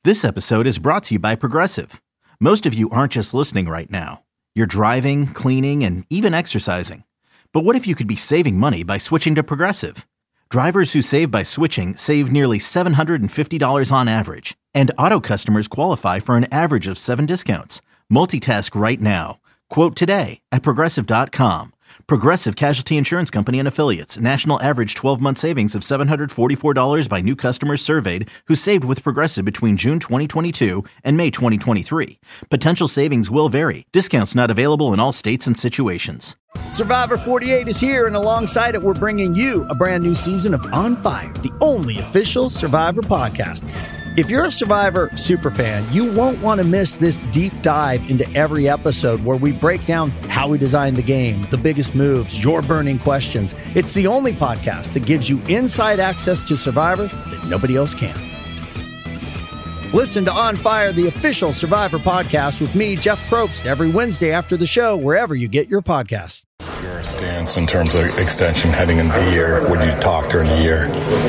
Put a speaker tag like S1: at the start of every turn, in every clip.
S1: This episode is brought to you by Progressive. Most of you aren't just listening right now. You're driving, cleaning, and even exercising. But what if you could be saving money by switching to Progressive? Drivers who save by switching save nearly $750 on average. And auto customers qualify for an average of 7 discounts. Multitask right now. Quote today at Progressive.com. Progressive Casualty Insurance Company and Affiliates. National average 12-month savings of $744 by new customers surveyed who saved with Progressive between June 2022 and May 2023. Potential savings will vary. Discounts not available in all states and situations.
S2: Survivor 48 is here, and alongside it, we're bringing you a brand new season of On Fire, the only official Survivor podcast. If you're a Survivor superfan, you won't want to miss this deep dive into every episode where we break down how we designed the game, the biggest moves, your burning questions. It's the only podcast that gives you inside access to Survivor that nobody else can. Listen to On Fire, the official Survivor podcast with me, Jeff Probst, every Wednesday after the show, wherever you get your podcasts.
S3: Your stance in terms of extension heading into the year, when you talk during the year?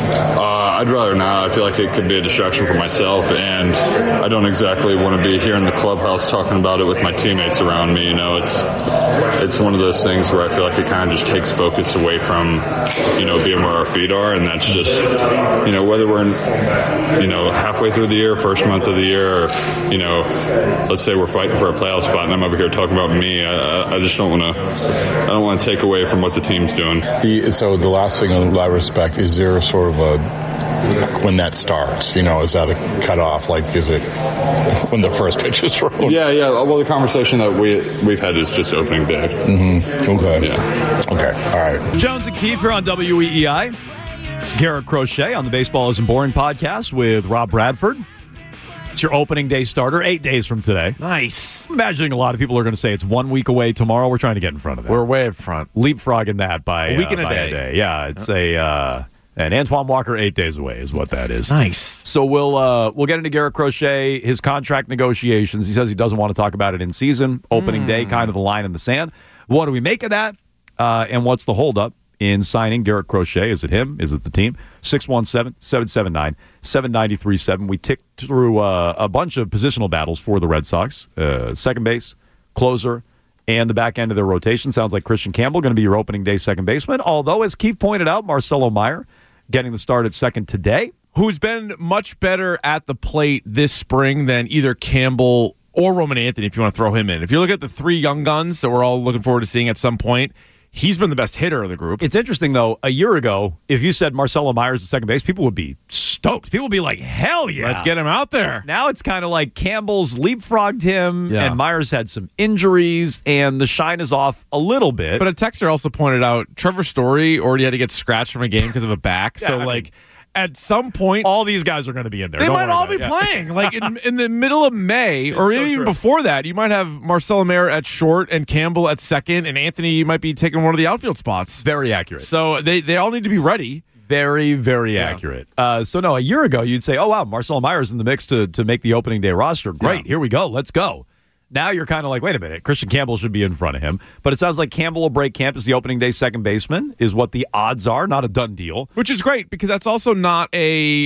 S4: I'd rather not. I feel like it could be a distraction for myself, and I don't exactly want to be here in the clubhouse talking about it with my teammates around me. You know, it's one of those things where I feel like it kind of just takes focus away from, you know, being where our feet are, and that's just, you know, whether we're in, you know, halfway through the year, first month of the year, or, you know, let's say we're fighting for a playoff spot, and I'm over here talking about me. I just don't want to. I don't want to take away from what the team's doing.
S3: So the last thing in that respect, is there sort of when that starts, you know, is that a cutoff? Like, is it when the first pitch is thrown?
S4: Yeah. Well, the conversation that we've had is just opening day.
S3: Mm-hmm. Okay.
S4: Yeah.
S3: Okay. All right.
S5: Jones and Keefe here on WEEI. It's Garrett Crochet on the Baseball Isn't Boring podcast with Rob Bradford. It's your opening day starter, 8 days from today.
S6: Nice.
S5: I'm imagining a lot of people are going to say it's 1 week away tomorrow. We're trying to get in front of that.
S6: We're way in front.
S5: Leapfrogging that by
S6: a week and a
S5: by
S6: day.
S5: Yeah, it's and Antoine Walker 8 days away is what that is.
S6: Nice.
S5: So we'll get into Garrett Crochet, his contract negotiations. He says he doesn't want to talk about it in season. Opening day, kind of the line in the sand. What do we make of that? And what's the holdup in signing Garrett Crochet? Is it him? Is it the team? 617-779-7937. We ticked through a bunch of positional battles for the Red Sox. Second base, closer, and the back end of their rotation. Sounds like Christian Campbell going to be your opening day second baseman. Although, as Keith pointed out, Marcelo Meyer getting the start at second today.
S6: Who's been much better at the plate this spring than either Campbell or Roman Anthony, if you want to throw him in. If you look at the three young guns that we're all looking forward to seeing at some point, he's been the best hitter of the group.
S5: It's interesting, though. A year ago, if you said Marcelo Myers at second base, people would be stoked. People would be like, hell yeah.
S6: Let's get him out there.
S5: Now it's kind of like Campbell's leapfrogged him, and Myers had some injuries, and the shine is off a little bit.
S6: But a texter also pointed out Trevor Story already had to get scratched from a game because of a back. At some point,
S5: all these guys are going to be in there.
S6: They might all be playing. Like in the middle of May, or even before that, you might have Marcelo Meyer at short and Campbell at second, and Anthony might be taking one of the outfield spots.
S5: Very accurate.
S6: So they all need to be ready.
S5: Very, very accurate. So no, a year ago, you'd say, oh, wow, Marcelo Meyer's in the mix to make the opening day roster. Great, here we go. Let's go. Now you're kind of like, wait a minute, Christian Campbell should be in front of him. But it sounds like Campbell will break camp as the opening day second baseman is what the odds are, not a done deal.
S6: Which is great because that's also not a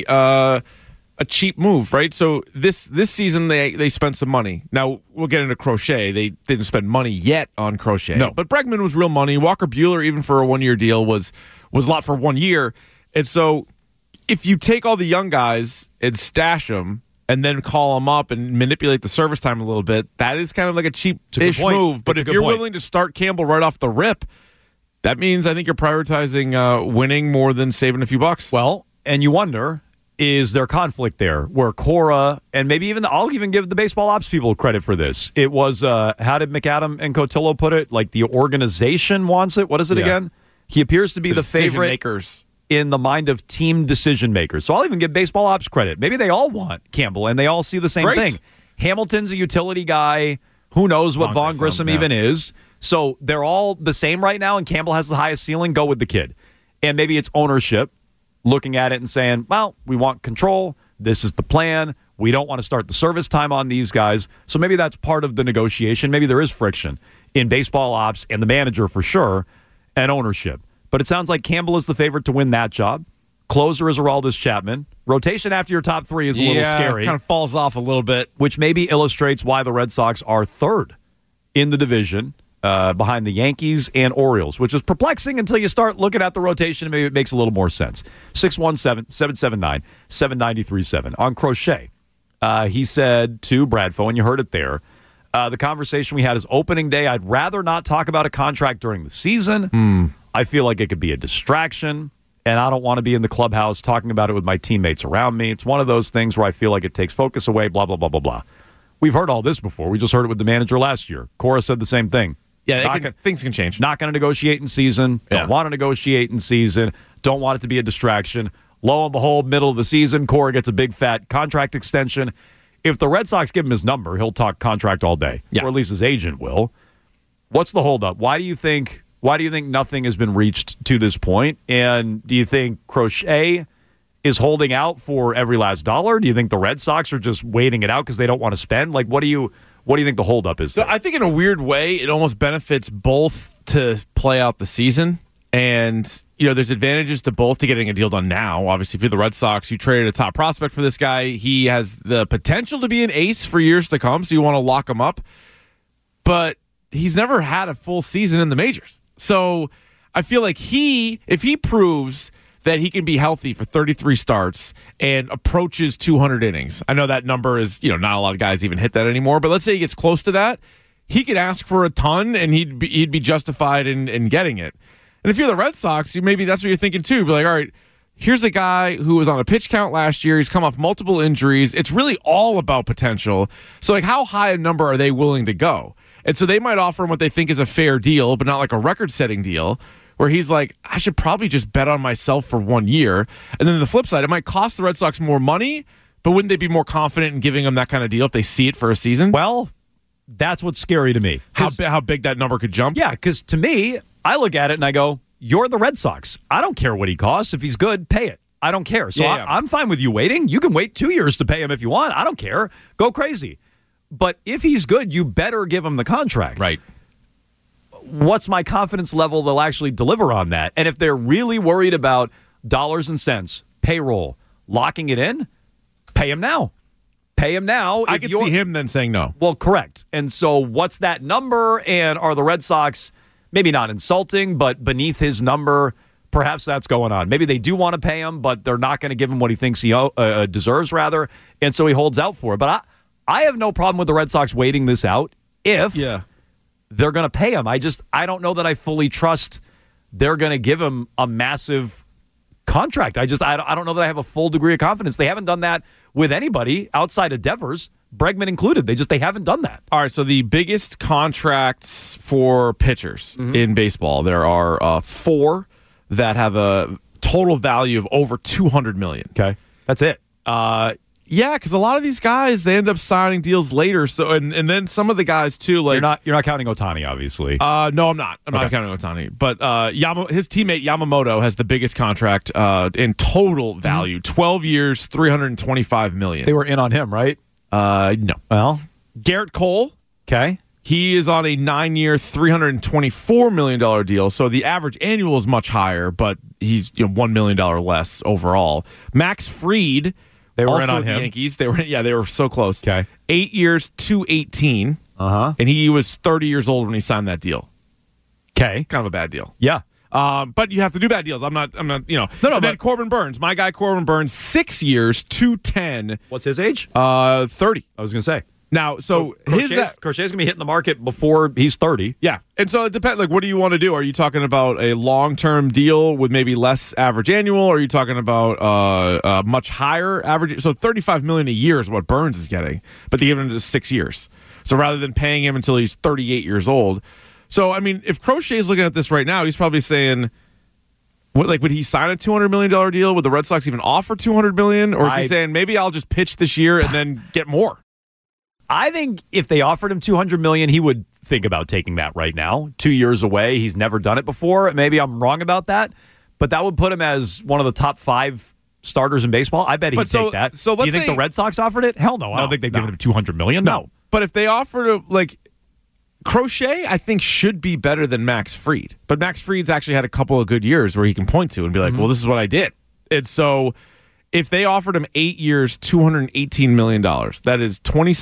S6: cheap move, right? So this season they spent some money. Now we'll get into Crochet. They didn't spend money yet on Crochet.
S5: No.
S6: But Bregman was real money. Walker Buehler, even for a 1-year deal, was a lot for 1 year. And so if you take all the young guys and stash them, and then call them up and manipulate the service time a little bit, that is kind of like a cheap-ish move. But if you're willing to start Campbell right off the rip, that means I think you're prioritizing winning more than saving a few bucks.
S5: Well, and you wonder, is there conflict there where Cora, and maybe even, I'll even give the baseball ops people credit for this. It was, how did McAdam and Cotillo put it? Like the organization wants it. What is it again? He appears to be the favorite
S6: makers
S5: in the mind of team decision makers. So I'll even give baseball ops credit. Maybe they all want Campbell, and they all see the same thing. Hamilton's a utility guy. Who knows what Vaughn Grissom even is. So they're all the same right now, and Campbell has the highest ceiling. Go with the kid. And maybe it's ownership looking at it and saying, well, we want control. This is the plan. We don't want to start the service time on these guys. So maybe that's part of the negotiation. Maybe there is friction in baseball ops and the manager for sure, and ownership. But it sounds like Campbell is the favorite to win that job. Closer is Aroldis Chapman. Rotation after your top three is a little scary.
S6: Kind of falls off a little bit.
S5: Which maybe illustrates why the Red Sox are third in the division behind the Yankees and Orioles, which is perplexing until you start looking at the rotation and maybe it makes a little more sense. 617-779-7937. On Crochet, he said to Bradfo, and you heard it there, the conversation we had is opening day. I'd rather not talk about a contract during the season. I feel like it could be a distraction, and I don't want to be in the clubhouse talking about it with my teammates around me. It's one of those things where I feel like it takes focus away, blah, blah, blah, blah, blah. We've heard all this before. We just heard it with the manager last year. Cora said the same thing.
S6: Yeah, things can change.
S5: Not going to negotiate in season. Don't want to negotiate in season. Don't want it to be a distraction. Lo and behold, middle of the season, Cora gets a big fat contract extension. If the Red Sox give him his number, he'll talk contract all day, or at least his agent will. What's the holdup? Why do you think nothing has been reached to this point? And do you think Crochet is holding out for every last dollar? Do you think the Red Sox are just waiting it out because they don't want to spend? Like, what do you think the holdup is?
S6: So I think in a weird way, it almost benefits both to play out the season. And, there's advantages to both to getting a deal done now. Obviously, if you're the Red Sox, you traded a top prospect for this guy. He has the potential to be an ace for years to come, so you want to lock him up. But he's never had a full season in the majors. So I feel like if he proves that he can be healthy for 33 starts and approaches 200 innings. I know that number is, not a lot of guys even hit that anymore, but let's say he gets close to that, he could ask for a ton and he'd be justified in getting it. And if you're the Red Sox, maybe that's what you're thinking too. Be like, all right, here's a guy who was on a pitch count last year. He's come off multiple injuries. It's really all about potential. So like, how high a number are they willing to go? And so they might offer him what they think is a fair deal, but not like a record-setting deal, where he's like, I should probably just bet on myself for 1 year. And then the flip side, it might cost the Red Sox more money, but wouldn't they be more confident in giving him that kind of deal if they see it for a season?
S5: Well, that's what's scary to me.
S6: How big that number could jump?
S5: Yeah, because to me, I look at it and I go, you're the Red Sox. I don't care what he costs. If he's good, pay it. I don't care. So I'm fine with you waiting. You can wait 2 years to pay him if you want. I don't care. Go crazy. But if he's good, you better give him the contract.
S6: Right.
S5: What's my confidence level they'll actually deliver on that? And if they're really worried about dollars and cents, payroll, locking it in, pay him now. Pay him now.
S6: I could see him then saying no.
S5: Well, correct. And so what's that number? And are the Red Sox maybe not insulting, but beneath his number? Perhaps that's going on. Maybe they do want to pay him, but they're not going to give him what he thinks he deserves, rather. And so he holds out for it. But I have no problem with the Red Sox waiting this out if they're going to pay him. I don't know that I fully trust they're going to give him a massive contract. I don't know that I have a full degree of confidence. They haven't done that with anybody outside of Devers, Bregman included. They haven't done that.
S6: All right, so the biggest contracts for pitchers in baseball, there are 4 that have a total value of over $200 million.
S5: Okay, that's it.
S6: Yeah, because a lot of these guys, they end up signing deals later. So and then some of the guys too, like
S5: you're not counting Ohtani, obviously.
S6: No, I'm not. I'm not counting Ohtani. But his teammate Yamamoto has the biggest contract in total value, 12 years, $325 million.
S5: They were in on him, right?
S6: No.
S5: Well,
S6: Garrett Cole.
S5: Okay.
S6: He is on a 9-year, $324 million deal. So the average annual is much higher, but he's $1 million less overall. Max Fried.
S5: They were
S6: also
S5: in on him.
S6: The Yankees. They were so close.
S5: Okay.
S6: 8 years, $218. And he was 30 years old when he signed that deal.
S5: Okay.
S6: Kind of a bad deal.
S5: Yeah.
S6: But you have to do bad deals. I'm not. No.
S5: But
S6: then Corbin Burns, my guy Corbin Burns, 6 years, $210.
S5: What's his age?
S6: 30.
S5: I was going to say.
S6: Now, so
S5: Crochet's going to be hitting the market before he's 30.
S6: Yeah. And so it depends. Like, what do you want to do? Are you talking about a long-term deal with maybe less average annual? Or are you talking about a much higher average? So $35 million a year is what Burns is getting, but they give him to 6 years. So rather than paying him until he's 38 years old. So, I mean, if Crochet's looking at this right now, he's probably saying, would he sign a $200 million deal? Would the Red Sox even offer $200 million? Or is he saying, maybe I'll just pitch this year and then get more?
S5: I think if they offered him $200 million, he would think about taking that right now. 2 years away. He's never done it before. Maybe I'm wrong about that, but that would put him as one of the top 5 starters in baseball. I bet he'd take that.
S6: So
S5: do you think the Red Sox offered it? Hell no. I don't think they've given him $200 million. No.
S6: But if they offered Crochet, I think, should be better than Max Fried. But Max Fried's actually had a couple of good years where he can point to and be like, well, this is what I did. And so if they offered him 8 years, $218 million, that is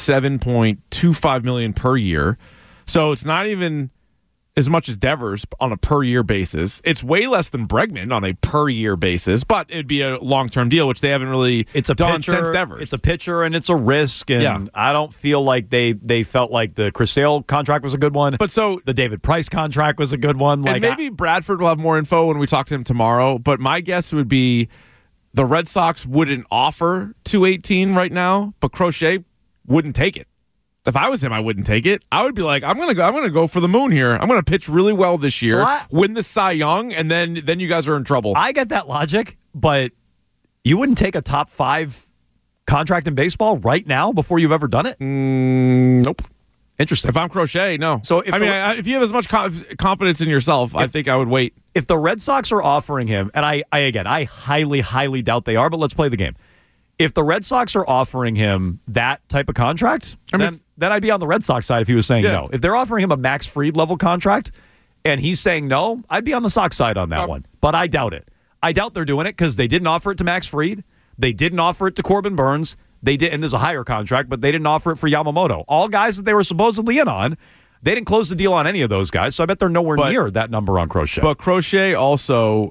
S6: $27.25 million per year. So it's not even as much as Devers on a per-year basis. It's way less than Bregman on a per-year basis, but it'd be a long-term deal, which they haven't really done since Devers.
S5: It's a pitcher, and it's a risk, and I don't feel like they felt like the Chris Sale contract was a good one. But so the David Price contract was a good one.
S6: And maybe Bradford will have more info when we talk to him tomorrow, but my guess would be the Red Sox wouldn't offer $218 right now, but Crochet wouldn't take it. If I was him, I wouldn't take it. I would be like, I'm gonna go for the moon here. I'm gonna pitch really well this year, win the Cy Young, and then you guys are in trouble.
S5: I get that logic, but you wouldn't take a top 5 contract in baseball right now before you've ever done it?
S6: Nope.
S5: Interesting.
S6: If I'm Crochet, no.
S5: So if
S6: you have as much confidence in yourself, I think I would wait.
S5: If the Red Sox are offering him, and I highly, highly doubt they are, but let's play the game. If the Red Sox are offering him that type of contract, then I'd be on the Red Sox side if he was saying no. If they're offering him a Max Fried level contract and he's saying no, I'd be on the Sox side on that one. But I doubt it. I doubt they're doing it because they didn't offer it to Max Fried. They didn't offer it to Corbin Burns. They did, and there's a higher contract, but they didn't offer it for Yamamoto. All guys that they were supposedly in on, they didn't close the deal on any of those guys, so I bet they're nowhere near that number on Crochet.
S6: But Crochet also,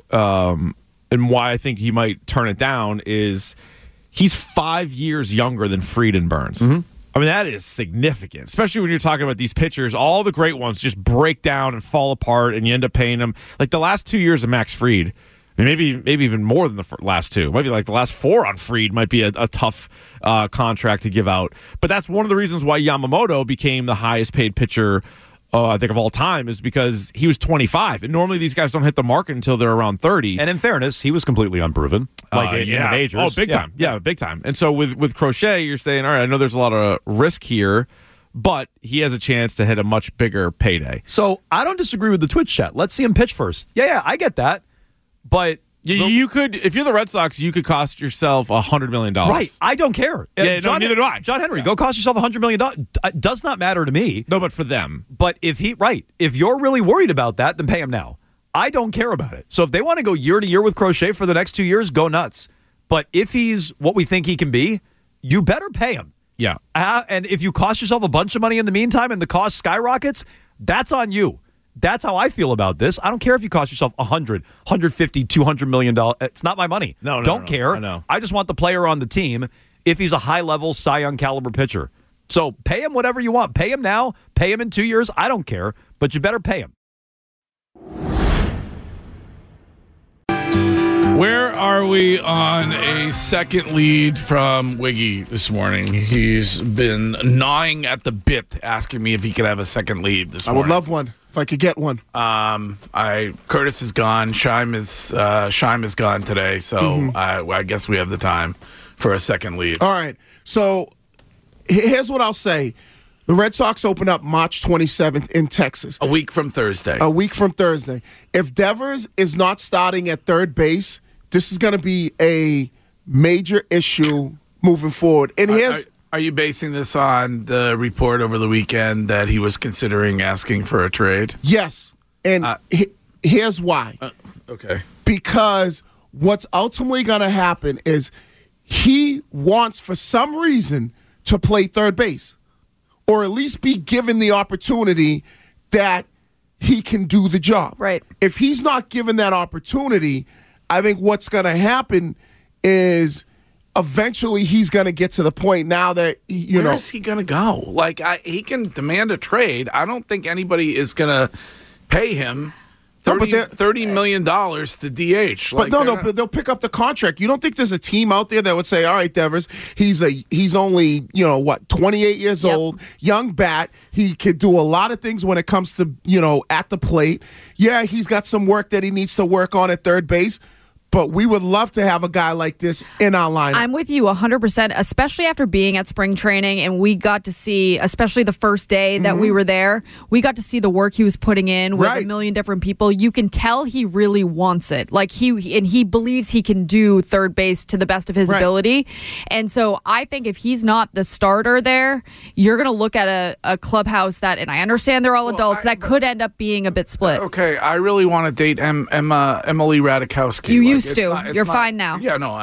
S6: and why I think he might turn it down is he's 5 years younger than Fried and Burns. Mm-hmm. I mean, that is significant, especially when you're talking about these pitchers. All the great ones just break down and fall apart, and you end up paying them. Like the last 2 years of Max Fried, maybe even more than the last 2. Maybe like the last 4 on Fried might be a tough contract to give out. But that's one of the reasons why Yamamoto became the highest paid pitcher, I think, of all time, is because he was 25. And normally these guys don't hit the market until they're around 30.
S5: And in fairness, he was completely unproven. In the majors.
S6: Oh, big time. Yeah, big time. And so with Crochet, you're saying, all right, I know there's a lot of risk here, but he has a chance to hit a much bigger payday.
S5: So I don't disagree with the Twitch chat. Let's see him pitch first. Yeah, I get that. But
S6: you could, if you're the Red Sox, you could cost yourself $100 million.
S5: Right. I don't care.
S6: Neither do I.
S5: John Henry, go cost yourself $100 million. It does not matter to me.
S6: No, but for them.
S5: But if you're really worried about that, then pay him now. I don't care about it. So if they want to go year to year with Crochet for the next 2 years, go nuts. But if he's what we think he can be, you better pay him.
S6: Yeah.
S5: And if you cost yourself a bunch of money in the meantime and the cost skyrockets, that's on you. That's how I feel about this. I don't care if you cost yourself $100, $150, $200 million. It's not my money. Don't care.
S6: I know.
S5: I just want the player on the team if he's a high-level Cy Young caliber pitcher. So pay him whatever you want. Pay him now. Pay him in 2 years. I don't care. But you better pay him.
S7: Where are we on a second lead from Wiggy this morning? He's been gnawing at the bit, asking me if he could have a second lead this morning.
S8: I would love one if I could get one.
S7: Curtis is gone. Scheim is gone today, so I guess we have the time for a second lead.
S8: All right. So here's what I'll say. The Red Sox open up March 27th in Texas.
S7: A week from Thursday.
S8: If Devers is not starting at third base, this is going to be a major issue moving forward. And
S7: are you basing this on the report over the weekend that he was considering asking for a trade?
S8: Yes. And here's why.
S7: Okay.
S8: Because what's ultimately going to happen is he wants, for some reason, to play third base, or at least be given the opportunity that he can do the job.
S9: Right.
S8: If he's not given that opportunity, I think what's going to happen is eventually he's going to get to the point now that,
S7: Where is he going to go? Like, he can demand a trade. I don't think anybody is going to pay him $30 million to DH.
S8: But they'll pick up the contract. You don't think there's a team out there that would say, all right, Devers, he's only, 28 years old, young bat. He could do a lot of things when it comes to, at the plate. Yeah, he's got some work that he needs to work on at third base. But we would love to have a guy like this in our lineup.
S9: I'm with you 100%, especially after being at spring training, and we got to see, especially the first day that we were there, we got to see the work he was putting in with a million different people. You can tell he really wants it. Like he believes he can do third base to the best of his ability. And so I think if he's not the starter there, you're going to look at a clubhouse that, and I understand they're all adults, that could end up being a bit split.
S7: Okay, I really want to date Emily Ratajkowski.
S9: Used to. You're fine now.
S7: Yeah, no,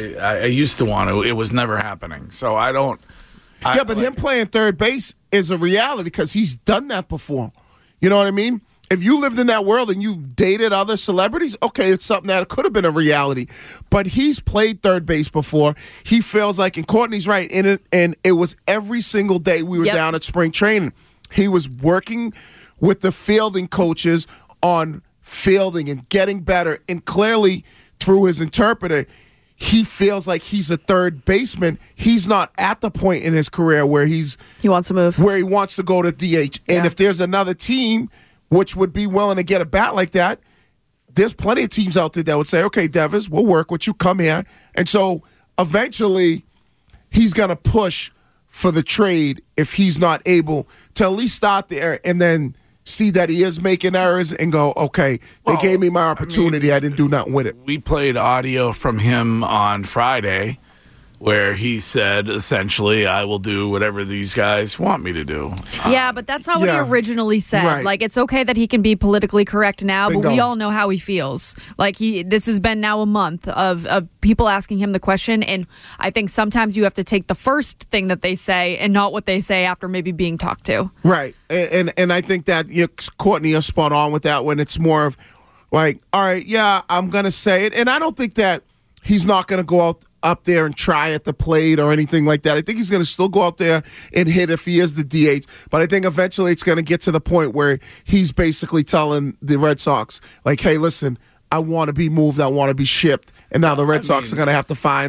S7: I used to want to. It was never happening. So I don't.
S8: But him playing third base is a reality because he's done that before. You know what I mean? If you lived in that world and you dated other celebrities, okay, it's something that could have been a reality. But he's played third base before. He feels like, and Courtney's right, and it was every single day we were down at spring training. He was working with the fielding coaches on fielding and getting better. And clearly, through his interpreter, he feels like he's a third baseman. He's not at the point in his career where he
S9: wants to move,
S8: where he wants to go to DH. And if there's another team which would be willing to get a bat like that, there's plenty of teams out there that would say, okay, Devers, we'll work with you, come here. And so eventually he's going to push for the trade if he's not able to at least start there and then see that he is making errors and go, okay, they gave me my opportunity. I didn't do nothing with it.
S7: We played audio from him on Friday where he said, essentially, I will do whatever these guys want me to do.
S9: Yeah, but that's not what he originally said.
S8: Right.
S9: Like, it's okay that he can be politically correct now,
S8: Bingo.
S9: but we all know how he feels. Like, this has been now a month of people asking him the question, and I think sometimes you have to take the first thing that they say and not what they say after maybe being talked to.
S8: Right. And I think that Courtney, you're spot on with that when it's more of like, all right, yeah, I'm going to say it. And I don't think that he's not going to go out up there and try at the plate or anything like that. I think he's going to still go out there and hit if he is the DH. But I think eventually it's going to get to the point where he's basically telling the Red Sox, like, hey, listen, I want to be moved. I want to be shipped. And now the Red Sox are going to have to find.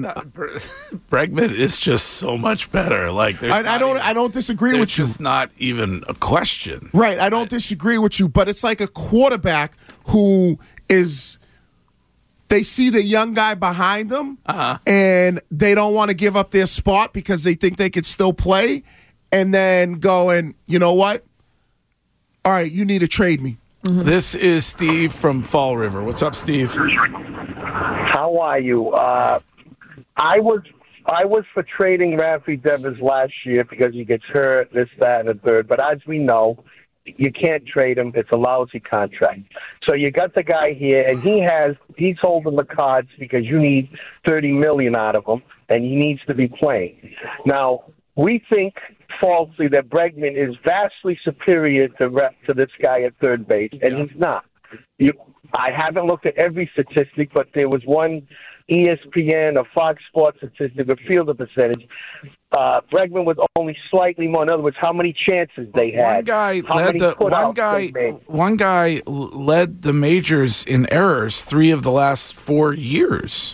S7: Bregman is just so much better. Like,
S8: I don't disagree with you.
S7: It's just not even a question.
S8: Right. I don't disagree with you. But it's like a quarterback who is. They see the young guy behind them, and they don't want to give up their spot because they think they could still play, and then go and, you know what? All right, you need to trade me.
S7: Mm-hmm. This is Steve from Fall River. What's up, Steve?
S10: How are you? I was for trading Rafi Devers last year because he gets hurt, this, that, and the third. But as we know, you can't trade him. It's a lousy contract. So you got the guy here, and he's holding the cards because you need $30 million out of him, and he needs to be playing. Now, we think falsely that Bregman is vastly superior to this guy at third base, and he's not. I haven't looked at every statistic, but there was one ESPN or Fox Sports statistic of fielder percentage. Bregman was only slightly more. In other words, how many chances they had.
S7: One guy led the majors in errors 3 of the last 4 years.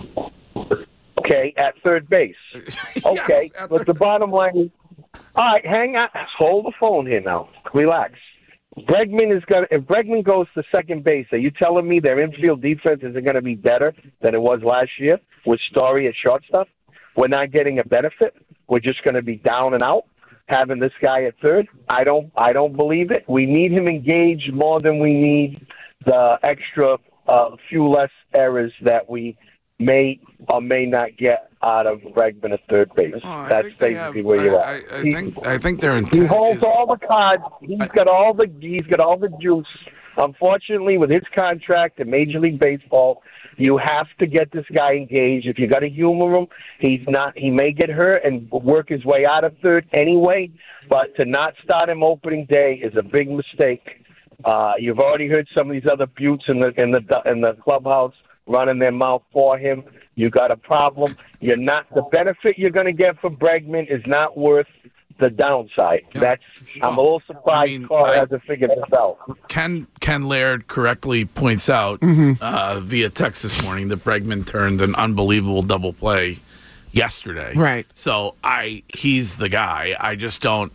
S10: Okay, at third base. Okay,
S7: yes,
S10: but the bottom line is, all right, hang on. Hold the phone here now. Relax. If Bregman goes to second base, are you telling me their infield defense isn't going to be better than it was last year with Story at shortstop? We're not getting a benefit. We're just going to be down and out having this guy at third. I don't believe it. We need him engaged more than we need the extra few less errors that we may or may not get out of Bregman at third base. That's basically where you're at.
S7: I think they're in.
S10: He holds all the cards. He's got all the juice. Unfortunately, with his contract in Major League Baseball, you have to get this guy engaged. If you got to humor him, he may get hurt and work his way out of third anyway. But to not start him opening day is a big mistake. You've already heard some of these other buttes in the clubhouse running their mouth for him. You got a problem. The benefit you're going to get from Bregman is not worth the downside. I'm a little surprised Carl hasn't figured this out.
S7: Ken Laird correctly points out via text this morning that Bregman turned an unbelievable double play yesterday.
S8: Right.
S7: So he's the guy. I just don't.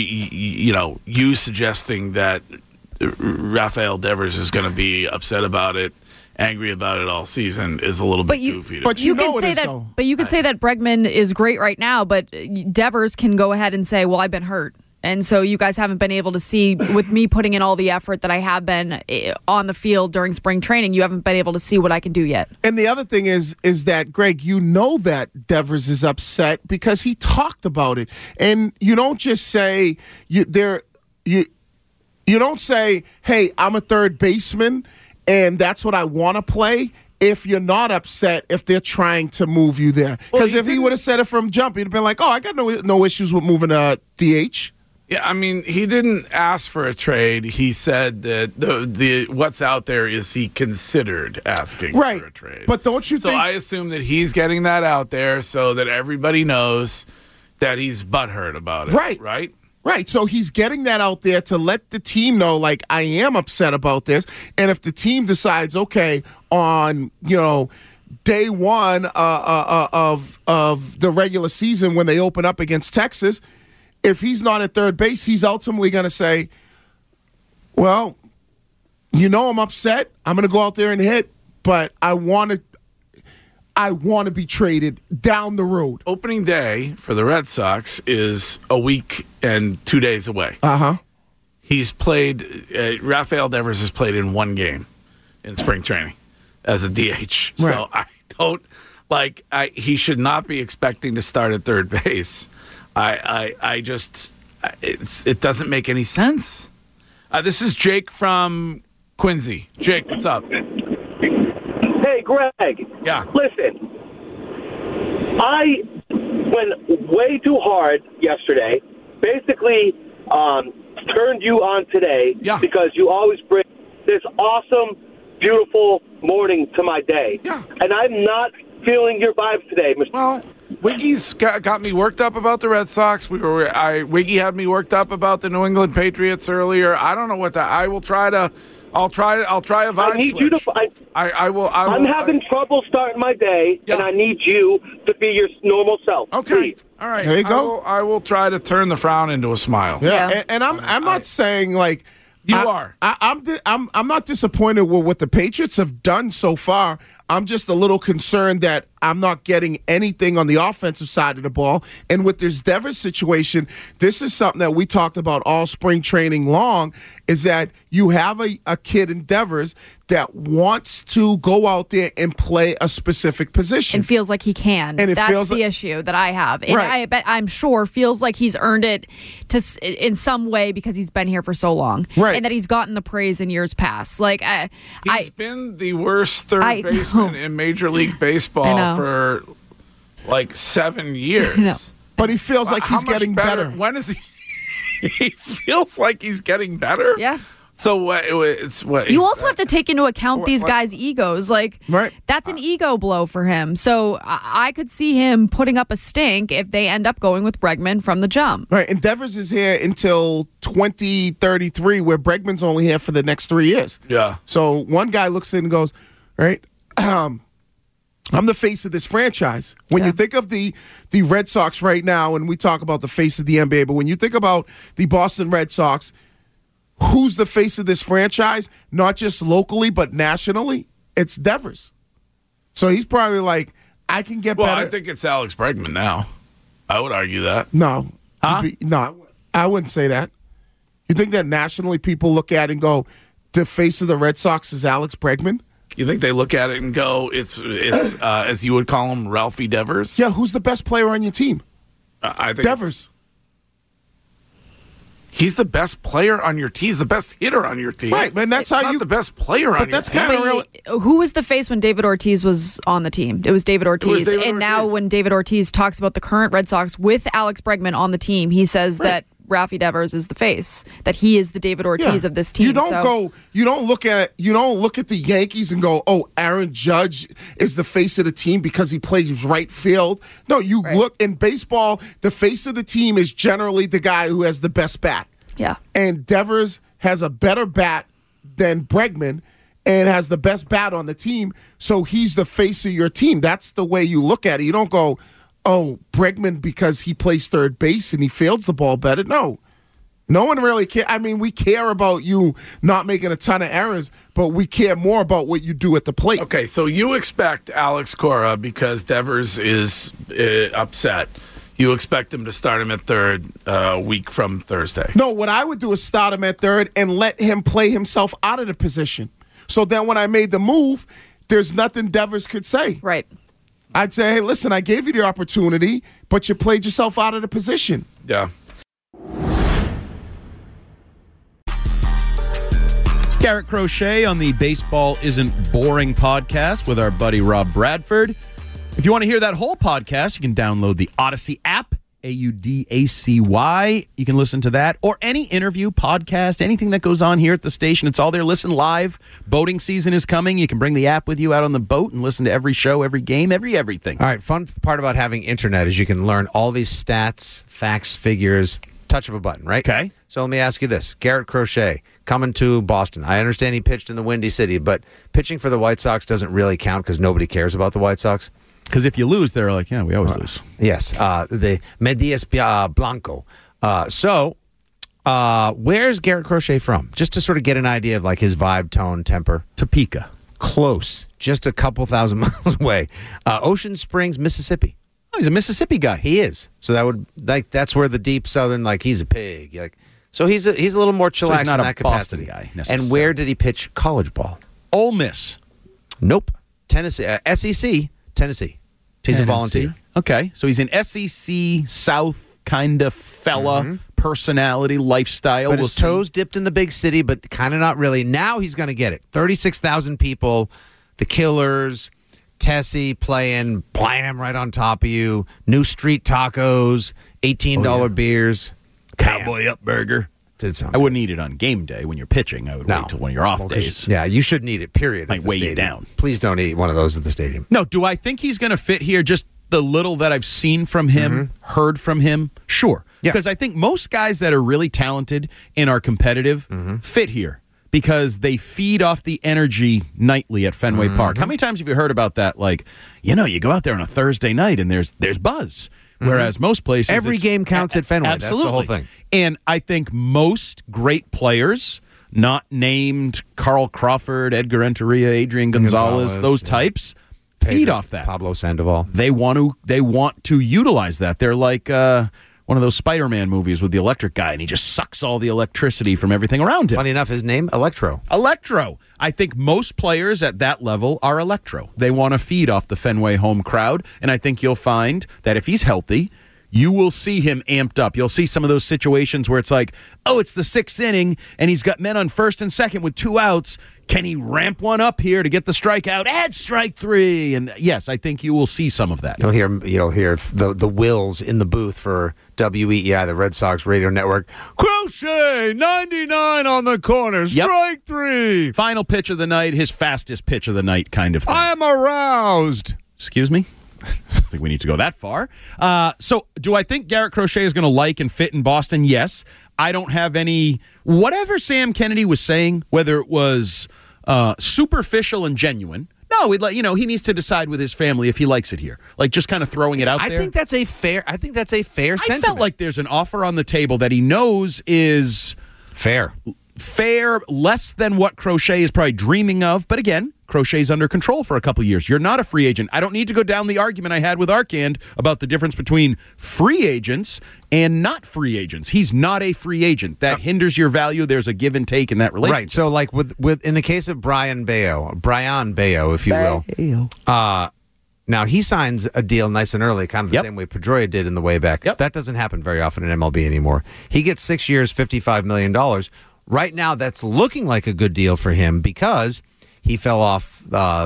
S7: You suggesting that Rafael Devers is going to be upset about it, angry about it all season is a little bit goofy.
S8: But you can say that.
S9: But you can say that Bregman is great right now, but Devers can go ahead and say, "Well, I've been hurt." And so you guys haven't been able to see, with me putting in all the effort that I have been on the field during spring training, you haven't been able to see what I can do yet.
S8: And the other thing is that, Greg, you know that Devers is upset because he talked about it. And you don't just say, you don't say, hey, I'm a third baseman and that's what I want to play. if you're not upset if they're trying to move you there. Because if he would have said it from jump, he'd have been like, oh, I got no issues with moving DH.
S7: Yeah, I mean, he didn't ask for a trade. He said that the what's out there is he considered asking for a trade.
S8: But don't you think...
S7: So I assume that he's getting that out there so that everybody knows that he's butthurt about it.
S8: Right. Right. So he's getting that out there to let the team know, like, I am upset about this. And if the team decides, okay, on, day one of the regular season when they open up against Texas, if he's not at third base, he's ultimately going to say, well, I'm upset. I'm going to go out there and hit, but I want to be traded down the road.
S7: Opening day for the Red Sox is a week and 2 days away. He's played, Rafael Devers has played in one game in spring training as a DH. So I don't, he should not be expecting to start at third base. It doesn't make any sense. This is Jake from Quincy. Jake, what's up?
S11: Hey, Greg.
S7: Yeah.
S11: Listen, I went way too hard yesterday. Basically, turned you on today because you always bring this awesome, beautiful morning to my day.
S7: Yeah.
S11: And I'm not feeling your vibes today, Mr.
S7: Well, Wiggy's got me worked up about the Red Sox. Wiggy had me worked up about the New England Patriots earlier. I don't know what that. I will try to. I'll try a vibe
S11: I need
S7: switch.
S11: you to. I'm having trouble starting my day, and I need you to be your normal self.
S7: Okay.
S11: Please.
S7: All right.
S8: There you go.
S7: I will try to turn the frown into a smile.
S8: Yeah. And I'm not saying like.
S7: You are.
S8: I'm not disappointed with what the Patriots have done so far. I'm just a little concerned that I'm not getting anything on the offensive side of the ball. And with this Devers situation, this is something that we talked about all spring training long, is that you have a kid in Devers that wants to go out there and play a specific position.
S9: And feels like he can.
S8: And
S9: that's the issue that I have. And I'm sure feels like he's earned it in some way because he's been here for so long.
S8: Right.
S9: And that he's gotten the praise in years past.
S7: He's been the worst third baseman in Major League Baseball for 7 years.
S8: But he feels like he's getting better.
S7: When is he? He feels like he's getting better?
S9: Yeah.
S7: So it's what
S9: you also have to take into account these guys' egos. That's an ego blow for him. So I could see him putting up a stink if they end up going with Bregman from the jump.
S8: Right, and Devers is here until 2033, where Bregman's only here for the next 3 years.
S7: Yeah.
S8: So one guy looks in and goes, right, I'm the face of this franchise. When you think of the Red Sox right now, and we talk about the face of the NBA, but when you think about the Boston Red Sox, who's the face of this franchise? Not just locally, but nationally? It's Devers. So he's probably like, I can get better.
S7: I think it's Alex Bregman now. I would argue that.
S8: No.
S7: Huh?
S8: No, I wouldn't say that. You think that nationally people look at it and go, the face of the Red Sox is Alex Bregman?
S7: You think they look at it and go, it's as you would call him, Ralphie Devers?
S8: Yeah, who's the best player on your team?
S7: I think
S8: Devers.
S7: He's the best player on your team. He's the best hitter on your team.
S8: Right, man. That's how
S7: not
S8: you.
S7: the best player on your team.
S8: But that's kind of real.
S9: Who was the face when David Ortiz was on the team? It was David Ortiz. Now when David Ortiz talks about the current Red Sox with Alex Bregman on the team, he says that Rafi Devers is the face, that he is the David Ortiz of this team.
S8: You don't look at the Yankees and go, oh, Aaron Judge is the face of the team because he plays right field. No, look in baseball, the face of the team is generally the guy who has the best bat.
S9: Yeah.
S8: And Devers has a better bat than Bregman and has the best bat on the team, so he's the face of your team. That's the way you look at it. You don't go, oh, Bregman because he plays third base and he fields the ball better. No one really cares. I mean, we care about you not making a ton of errors, but we care more about what you do at the plate.
S7: Okay, so you expect Alex Cora, because Devers is upset, you expect him to start him at third week from Thursday.
S8: No, what I would do is start him at third and let him play himself out of the position. So then when I made the move, there's nothing Devers could say.
S9: Right.
S8: I'd say, hey, listen, I gave you the opportunity, but you played yourself out of the position.
S7: Yeah.
S12: Garrett Crochet on the Baseball Isn't Boring podcast with our buddy Rob Bradford. If you want to hear that whole podcast, you can download the Odyssey app, AUDACY. You can listen to that or any interview, podcast, anything that goes on here at the station. It's all there. Listen live. Boating season is coming. You can bring the app with you out on the boat and listen to every show, every game, everything.
S13: All right, fun part about having internet is you can learn all these stats, facts, figures, touch of a button, right?
S12: Okay.
S13: So let me ask you this. Garrett Crochet, coming to Boston. I understand he pitched in the Windy City, but pitching for the White Sox doesn't really count because nobody cares about the White Sox.
S12: Because if you lose, they're like, yeah, we always lose.
S13: Yes, the Medias Blanco. Where's Garrett Crochet from? Just to sort of get an idea of like his vibe, tone, temper.
S12: Topeka.
S13: Close. Just a couple thousand miles away. Ocean Springs, Mississippi.
S12: Oh, he's a Mississippi guy.
S13: He is. So that's where the deep southern, like he's a pig. So he's a little more chillaxed
S12: he's not
S13: in
S12: a
S13: that capacity.
S12: Boston guy,
S13: and where did he pitch college ball?
S12: Ole Miss.
S13: Nope. Tennessee. SEC. Tennessee. He's a volunteer.
S12: Okay. So he's an SEC South kind of fella, personality, lifestyle.
S13: But his toes dipped in the big city, but kind of not really. Now he's going to get it. 36,000 people, the Killers, Tessie playing, blam, right on top of you. New street tacos, $18 beers.
S12: Cowboy Up Burger.
S13: I
S12: wouldn't eat it on game day when you're pitching. I would wait till one of your off days.
S13: Yeah, you shouldn't eat it, period.
S12: Might weigh you down.
S13: Please don't eat one of those at the stadium.
S12: No, do I think he's going to fit here? Just the little that I've seen from him, heard from him? Sure. Because I think most guys that are really talented and are competitive fit here because they feed off the energy nightly at Fenway Park. How many times have you heard about that? Like, you go out there on a Thursday night and there's buzz. Whereas most places...
S13: Every game counts at Fenway.
S12: Absolutely.
S13: That's the whole thing.
S12: And I think most great players, not named Carl Crawford, Edgar Renteria, Adrian Gonzalez, those types, feed off that.
S13: Pablo Sandoval.
S12: They want to utilize that. They're like one of those Spider-Man movies with the electric guy, and he just sucks all the electricity from everything around him.
S13: Funny enough, his name, Electro.
S12: Electro. I think most players at that level are Electro. They want to feed off the Fenway home crowd, and I think you'll find that if he's healthy, you will see him amped up. You'll see some of those situations where it's like, oh, it's the sixth inning, and he's got men on first and second with 2 outs. Can he ramp one up here to get the strikeout? Add strike 3. And yes, I think you will see some of that.
S13: You'll hear the Wills in the booth for WEEI, the Red Sox radio network. Crochet, 99 on the corner, strike 3.
S12: Final pitch of the night, his fastest pitch of the night kind of thing.
S13: I'm aroused.
S12: Excuse me? I think we need to go that far. So do I think Garrett Crochet is going to like and fit in Boston? Yes. I don't have any... Whatever Sam Kennedy was saying, whether it was superficial and genuine, no, he needs to decide with his family if he likes it here. Like just kind of throwing it out there.
S13: I think that's a fair sentiment.
S12: I felt like there's an offer on the table that he knows is...
S13: Fair, less than what Crochet is probably dreaming of. But again, Crochet's under control for a couple years. You're not a free agent. I don't need to go down the argument I had with Arcand about the difference between free agents and not free agents. He's not a free agent. That hinders your value. There's a give and take in that relationship. Right. So like with in the case of Brian Bayo, if you will. Now, he signs a deal nice and early, kind of the same way Pedroia did in the way back. That doesn't happen very often in MLB anymore. He gets 6 years, $55 million. Right now, that's looking like a good deal for him because he fell off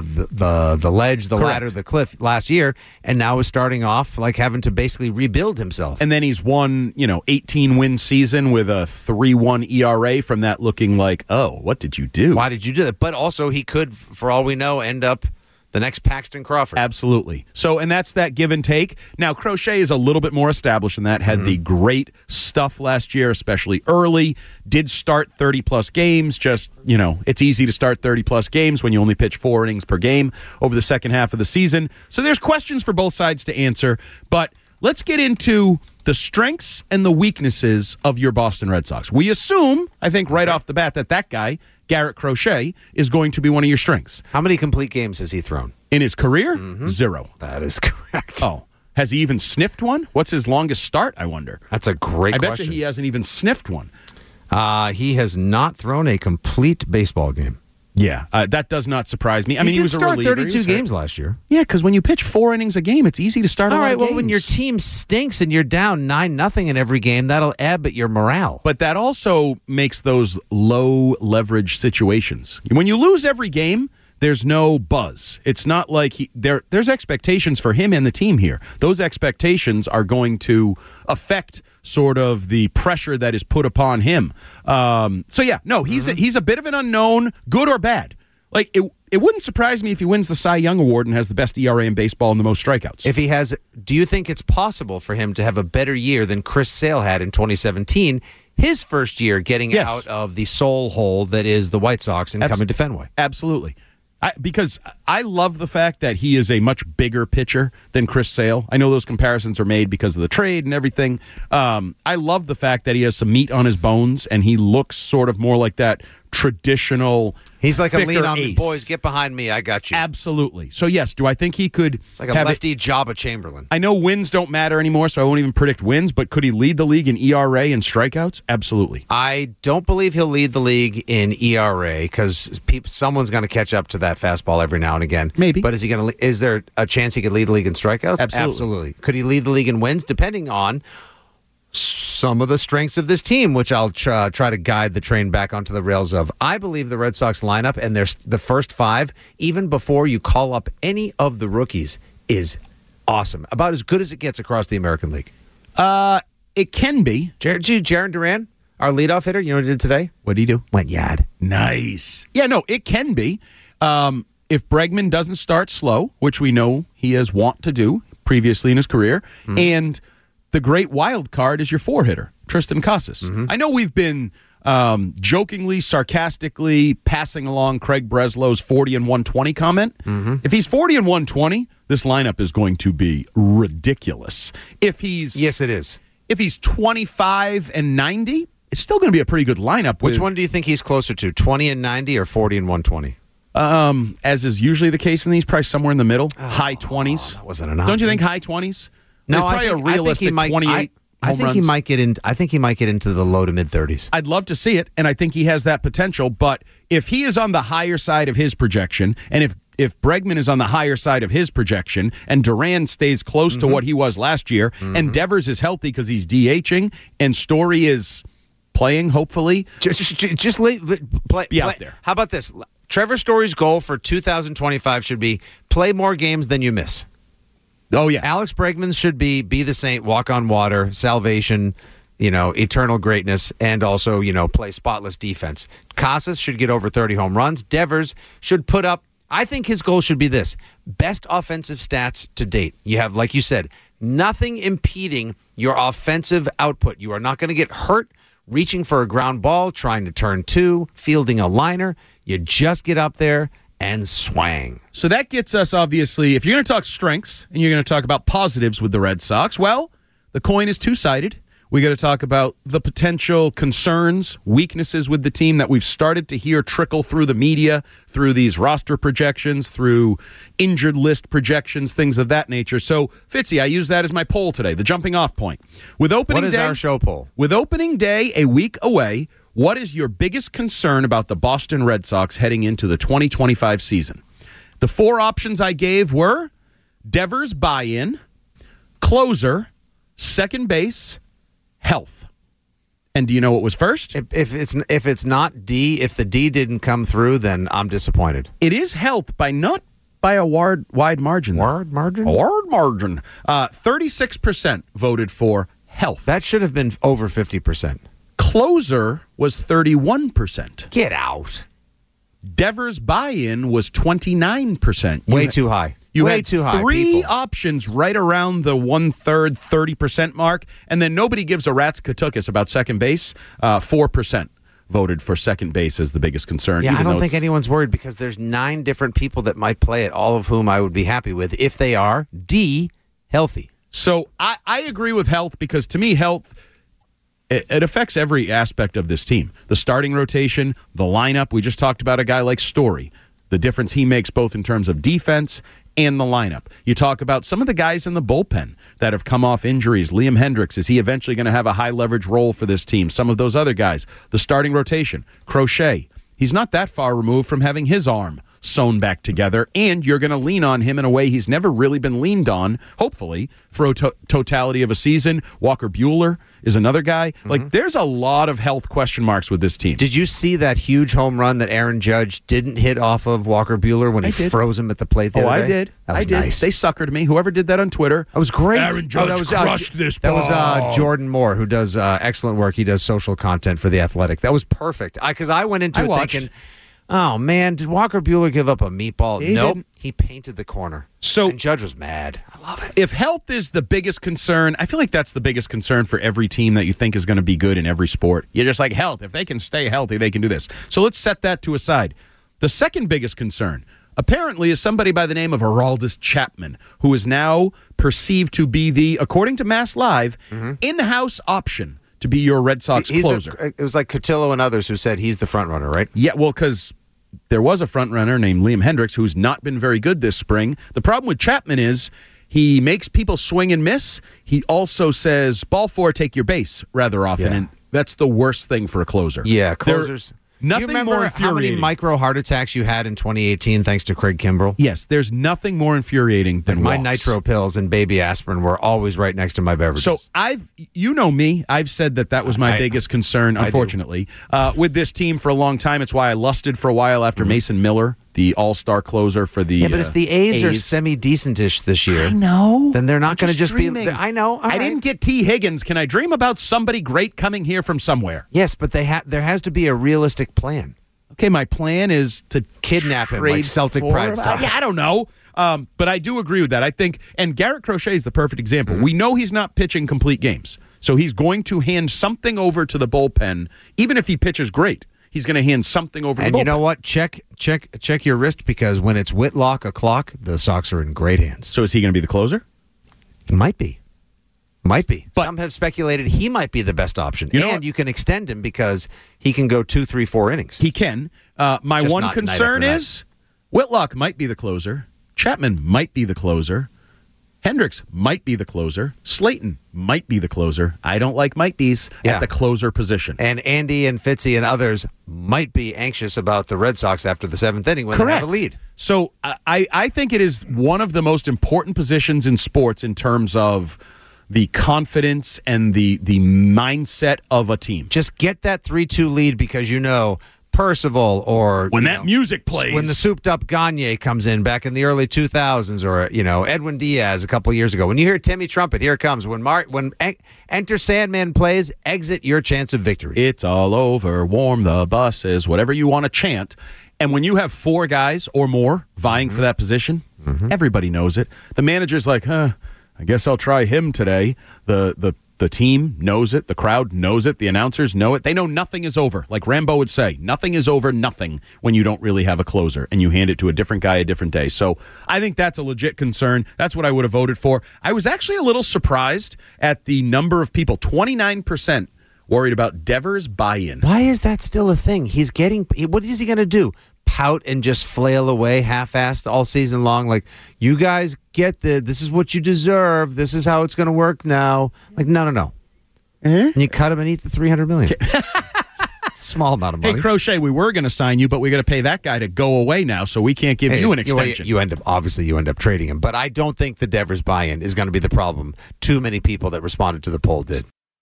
S13: the ledge, the ladder, the cliff last year, and now is starting off like having to basically rebuild himself.
S12: And then he's won, 18-win season with a 3.1 ERA from that looking like, oh, what did you do?
S13: Why did you do that? But also he could, for all we know, end up the next Paxton Crawford.
S12: Absolutely. So, and that's that give and take. Now, Crochet is a little bit more established than that. Had the great stuff last year, especially early. Did start 30-plus games. Just, it's easy to start 30-plus games when you only pitch 4 innings per game over the second half of the season. So there's questions for both sides to answer. But let's get into the strengths and the weaknesses of your Boston Red Sox. We assume, I think right off the bat, that guy, Garrett Crochet, is going to be one of your strengths.
S13: How many complete games has he thrown?
S12: In his career? 0.
S13: That is correct.
S12: Oh. Has he even sniffed one? What's his longest start, I wonder?
S13: That's a great question.
S12: I bet you he hasn't even sniffed one.
S13: He has not thrown a complete baseball game.
S12: Yeah, that does not surprise me. I mean, he was a reliever.
S14: He did start 32 games last year.
S12: Yeah, because when you pitch 4 innings a game, it's easy to start a lot of games.
S14: When your team stinks and you're down 9-0 in every game, that'll ebb at your morale.
S12: But that also makes those low leverage situations. When you lose every game, there's no buzz. It's not like there's expectations for him and the team here. Those expectations are going to affect sort of the pressure that is put upon him. He's a bit of an unknown, good or bad. Like it wouldn't surprise me if he wins the Cy Young Award and has the best ERA in baseball and the most strikeouts.
S14: Do you think it's possible for him to have a better year than Chris Sale had in 2017? His first year getting out of the soul hole that is the White Sox and coming to Fenway.
S12: Absolutely. Because I love the fact that he is a much bigger pitcher than Chris Sale. I know those comparisons are made because of the trade and everything. I love the fact that he has some meat on his bones and he looks sort of more like that traditional.
S14: He's like a lean on
S12: ace.
S14: Boys, get behind me, I got you.
S12: Absolutely. So yes, do I think he could?
S14: It's like a lefty Jabba Chamberlain.
S12: I know wins don't matter anymore, so I won't even predict wins. But could he lead the league in ERA and strikeouts? Absolutely.
S14: I don't believe he'll lead the league in ERA because someone's going to catch up to that fastball every now and again.
S12: Maybe.
S14: But is there a chance he could lead the league in strikeouts?
S12: Absolutely.
S14: Could he lead the league in wins? Depending on some of the strengths of this team, which I'll try to guide the train back onto the rails of. I believe the Red Sox lineup and the first 5, even before you call up any of the rookies, is awesome. About as good as it gets across the American League.
S12: It can be.
S14: Jarren Duran, our leadoff hitter, you know what he did today?
S12: What did he do?
S14: Went yad.
S12: Nice. Yeah, no, it can be. If Bregman doesn't start slow, which we know he has wont to do previously in his career, and the great wild card is your 4-hitter, Tristan Casas. I know we've been jokingly, sarcastically passing along Craig Breslow's 40 and 120 comment. If he's 40 and 120, this lineup is going to be ridiculous.
S14: Yes, it is.
S12: If he's 25 and 90, it's still going to be a pretty good lineup.
S14: Which one do you think he's closer to, 20 and 90 or 40 and 120?
S12: As is usually the case in these, probably somewhere in the middle, high 20s.
S14: That wasn't enough.
S12: Don't you think high 20s?
S14: No,
S12: probably a realistic 28
S14: I think he might get in. I think he might get into the low to mid 30s.
S12: I'd love to see it, and I think he has that potential. But if he is on the higher side of his projection, and if Bregman is on the higher side of his projection, and Duran stays close to what he was last year, and Devers is healthy because he's DHing, and Story is playing, hopefully,
S14: just play
S12: out there.
S14: How about this? Trevor Story's goal for 2025 should be play more games than you miss.
S12: Oh, yeah.
S14: Alex Bregman should be the Saint, walk on water, salvation, eternal greatness, and also, play spotless defense. Casas should get over 30 home runs. Devers should put up, I think his goal should be this, best offensive stats to date. You have, like you said, nothing impeding your offensive output. You are not going to get hurt reaching for a ground ball, trying to turn 2, fielding a liner. You just get up there and swang.
S12: So that gets us, obviously, if you're going to talk strengths and you're going to talk about positives with the Red Sox, well, the coin is two-sided. We got to talk about the potential concerns, weaknesses with the team that we've started to hear trickle through the media, through these roster projections, through injured list projections, things of that nature. So, Fitzy, I use that as my poll today, the jumping off point. With opening
S14: what is our show poll?
S12: With opening day a week away, what is your biggest concern about the Boston Red Sox heading into the 2025 season? The 4 options I gave were Devers buy-in, closer, second base, health. And do you know what was first?
S14: If it's not D, if the D didn't come through, then I'm disappointed.
S12: It is health not by a wide margin.
S14: Wide margin?
S12: A wide margin. 36% voted for health.
S14: That should have been over 50%.
S12: Closer was 31%.
S14: Get out.
S12: Devers buy-in was 29%.
S14: Way too high.
S12: You
S14: Way
S12: had
S14: too high,
S12: 3
S14: people.
S12: options right around the 1/3, 30% mark, and then nobody gives a rat's katukas about second base. 4% voted for second base as the biggest concern.
S14: Yeah, I don't think anyone's worried because there's 9 different people that might play it, all of whom I would be happy with if they are D, healthy.
S12: So I agree with health because to me, health, it affects every aspect of this team. The starting rotation, the lineup. We just talked about a guy like Story, the difference he makes both in terms of defense and the lineup. You talk about some of the guys in the bullpen that have come off injuries. Liam Hendricks, is he eventually going to have a high-leverage role for this team? Some of those other guys. The starting rotation. Crochet. He's not that far removed from having his arm sewn back together, and you're going to lean on him in a way he's never really been leaned on, hopefully, for a totality of a season. Walker Buehler is another guy. Like, there's a lot of health question marks with this team.
S14: Did you see that huge home run that Aaron Judge didn't hit off of Walker Buehler when he froze him at the plate the other day?
S12: I did.
S14: That was nice.
S12: They suckered me. Whoever did that on Twitter.
S14: That was great.
S12: Aaron Judge crushed this ball.
S14: That was Jordan Moore, who does excellent work. He does social content for The Athletic. That was perfect. Because I went into it thinking, oh, man, did Walker Buehler give up a meatball? Nope. He painted the corner. And Judge was mad. I love it.
S12: If health is the biggest concern, I feel like that's the biggest concern for every team that you think is going to be good in every sport. You're just like, health. If they can stay healthy, they can do this. So let's set that to aside. The second biggest concern, apparently, is somebody by the name of Aroldis Chapman, who is now perceived to be the, according to Mass Live, in-house option to be your Red Sox closer.
S14: It was like Cotillo and others who said he's the front runner, right?
S12: Yeah, well, because there was a front runner named Liam Hendricks who's not been very good this spring. The problem with Chapman is he makes people swing and miss. He also says, ball four, take your base rather often, and that's the worst thing for a closer.
S14: Yeah, closers.
S12: Nothing
S14: Do you remember
S12: more
S14: how many
S12: infuriating.
S14: micro heart attacks you had in 2018 thanks to Craig Kimbrell?
S12: Yes, there's nothing more infuriating than
S14: my
S12: walks.
S14: nitro pills and baby aspirin were always right next to my beverages.
S12: So you know me, I've said that was my biggest concern, unfortunately, with this team for a long time. It's why I lusted for a while after Mason Miller, the all-star closer for the
S14: but if the A's are semi-decentish this year,
S12: I know,
S14: then they're not going to just
S12: dreaming.
S14: be. I know.
S12: I didn't get T. Higgins. Can I dream about somebody great coming here from somewhere?
S14: Yes, but there has to be a realistic plan.
S12: Okay, my plan is to
S14: kidnap him, like Celtic Pride style.
S12: Yeah, I don't know. But I do agree with that. I think, and Garrett Crochet is the perfect example. We know he's not pitching complete games. So he's going to hand something over to the bullpen. Even if he pitches great, he's going to hand something over to the bullpen.
S14: And you know what? Check your wrist, because when it's Whitlock o'clock, the Sox are in great hands.
S12: So is he going to be the closer?
S14: Might be. But some have speculated he might be the best option. You can extend him because he can go 2, 3, 4 innings.
S12: He can. My
S14: Just
S12: one
S14: not
S12: concern
S14: night after
S12: is Whitlock might be the closer. Chapman might be the closer. Hendricks might be the closer. Slayton might be the closer. I don't like might be's at the closer position.
S14: And Andy and Fitzy and others might be anxious about the Red Sox after the 7th inning when they have a lead.
S12: So I think it is one of the most important positions in sports in terms of the confidence and the mindset of a team.
S14: Just get that 3-2 lead, because Percival or
S12: when that music plays,
S14: when the souped up Gagne comes in back in the early 2000s, or Edwin Diaz a couple years ago. When you hear Timmy Trumpet, here it comes. When Enter Sandman plays, exit your chance of victory.
S12: It's all over. Warm the buses. Whatever you want to chant. And when you have 4 guys or more vying for that position, everybody knows it. The manager's like, I guess I'll try him today. The team knows it. The crowd knows it. The announcers know it. They know nothing is over. Like Rambo would say, nothing is over nothing when you don't really have a closer and you hand it to a different guy a different day. So I think that's a legit concern. That's what I would have voted for. I was actually a little surprised at the number of people, 29%, worried about Devers' buy-in.
S14: Why is that still a thing? What is he going to do? Pout and just flail away half-assed all season long? Like, you guys get this is what you deserve. This is how it's going to work now. Like, no. And you cut him and eat the $300 million. Small amount of money.
S12: Hey, Crochet, we were going to sign you, but we got to pay that guy to go away now, so we can't give you an extension.
S14: You end up trading him. But I don't think the Devers buy-in is going to be the problem. Too many people that responded to the poll did.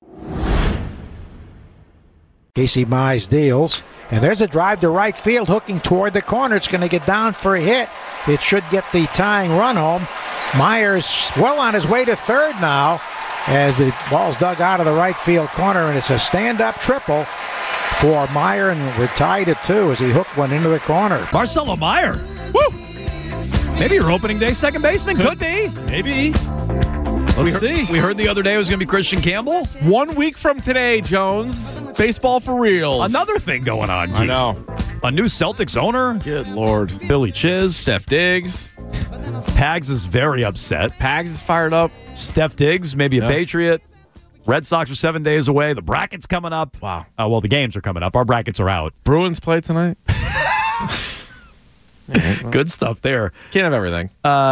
S15: Casey Mize deals, and there's a drive to right field, hooking toward the corner. It's going to get down for a hit. It should get the tying run home. Myers well on his way to third now as the ball's dug out of the right field corner, and it's a stand-up triple for Meyer, and we're tied at 2 as he hooked one into the corner.
S5: Marcelo Meyer. Woo! Maybe your opening day second baseman. Could be.
S6: Maybe. Let's see.
S5: We heard the other day it was going to be Christian Campbell.
S6: 1 week from today, Jones. Baseball for reals.
S5: Another thing going on, Keith.
S6: I know.
S5: A new Celtics owner.
S6: Good Lord.
S5: Billy Chiz.
S6: Steph Diggs.
S5: Pags is very upset.
S6: Pags is fired up.
S5: Steph Diggs, maybe a Patriot. Red Sox are 7 days away. The bracket's coming up.
S6: Wow.
S5: Well, the games are coming up. Our brackets are out.
S6: Bruins play tonight.
S5: Good stuff there.
S6: Can't have everything.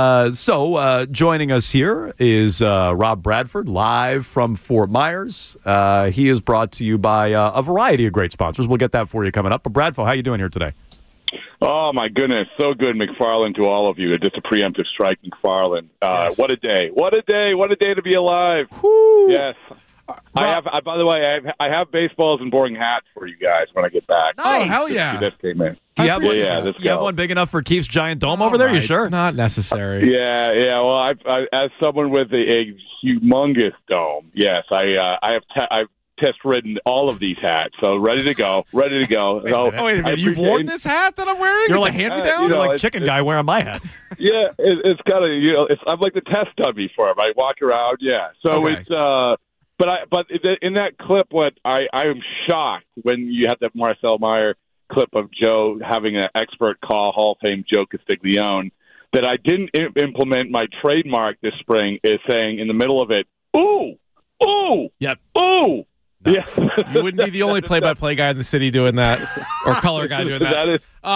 S5: So joining us here is Rob Bradford, live from Fort Myers. He is brought to you by a variety of great sponsors. We'll get that for you coming up. But Bradford, how you doing here today?
S16: Oh, my goodness. So good, McFarland, to all of you. Just a preemptive strike, McFarland.
S6: Yes.
S16: What a day. What a day. What a day to be alive.
S6: Woo.
S16: Yes. By the way, I have baseballs and boring hats for you guys when I get back.
S6: Nice. Oh, hell yeah.
S16: This came in.
S5: Do you have one? You have one big enough for Keith's giant dome over there?
S6: Right.
S5: You sure?
S6: Not necessary.
S16: Yeah. Well, I as someone with a humongous dome, yes, I've test-ridden all of these hats, so ready to go.
S6: Wait a minute. You've worn this hat that I'm wearing?
S5: You're
S6: it's
S5: like
S6: a hand-me-down?
S5: You're like chicken guy wearing my hat.
S16: Yeah, it's kind of I'm like the test dummy for him. I walk around, yeah. So
S6: okay.
S16: it's but in that clip, what I am shocked when you have that Marcel Meyer clip of Joe having an expert call Hall of Fame Joe Castiglione, that I didn't implement my trademark this spring is saying in the middle of it, ooh,
S6: yep,
S16: ooh.
S6: Nice. Yeah. You wouldn't be the only play-by-play guy in the city doing that, or color guy doing that.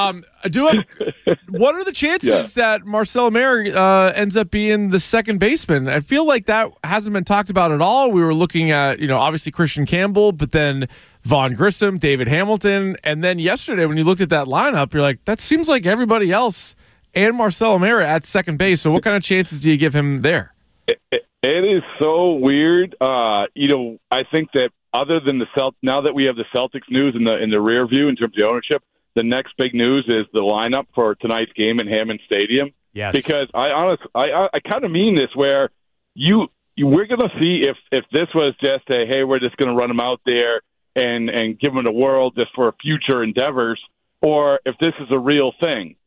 S6: What are the chances that Marcel Meyer ends up being the second baseman? I feel like that hasn't been talked about at all. We were looking at, obviously Christian Campbell, but then Vaughn Grissom, David Hamilton, and then yesterday when you looked at that lineup, you're like, that seems like everybody else and Marcel Meyer at second base. So what kind of chances do you give him there?
S16: It is so weird. I think that other than now that we have the Celtics news in the rear view in terms of the ownership, the next big news is the lineup for tonight's game in Hammond Stadium.
S5: Yes.
S16: Because I kind of mean this, where we're going to see if this was just hey, we're just going to run them out there and give them a whirl just for future endeavors, or if this is a real thing.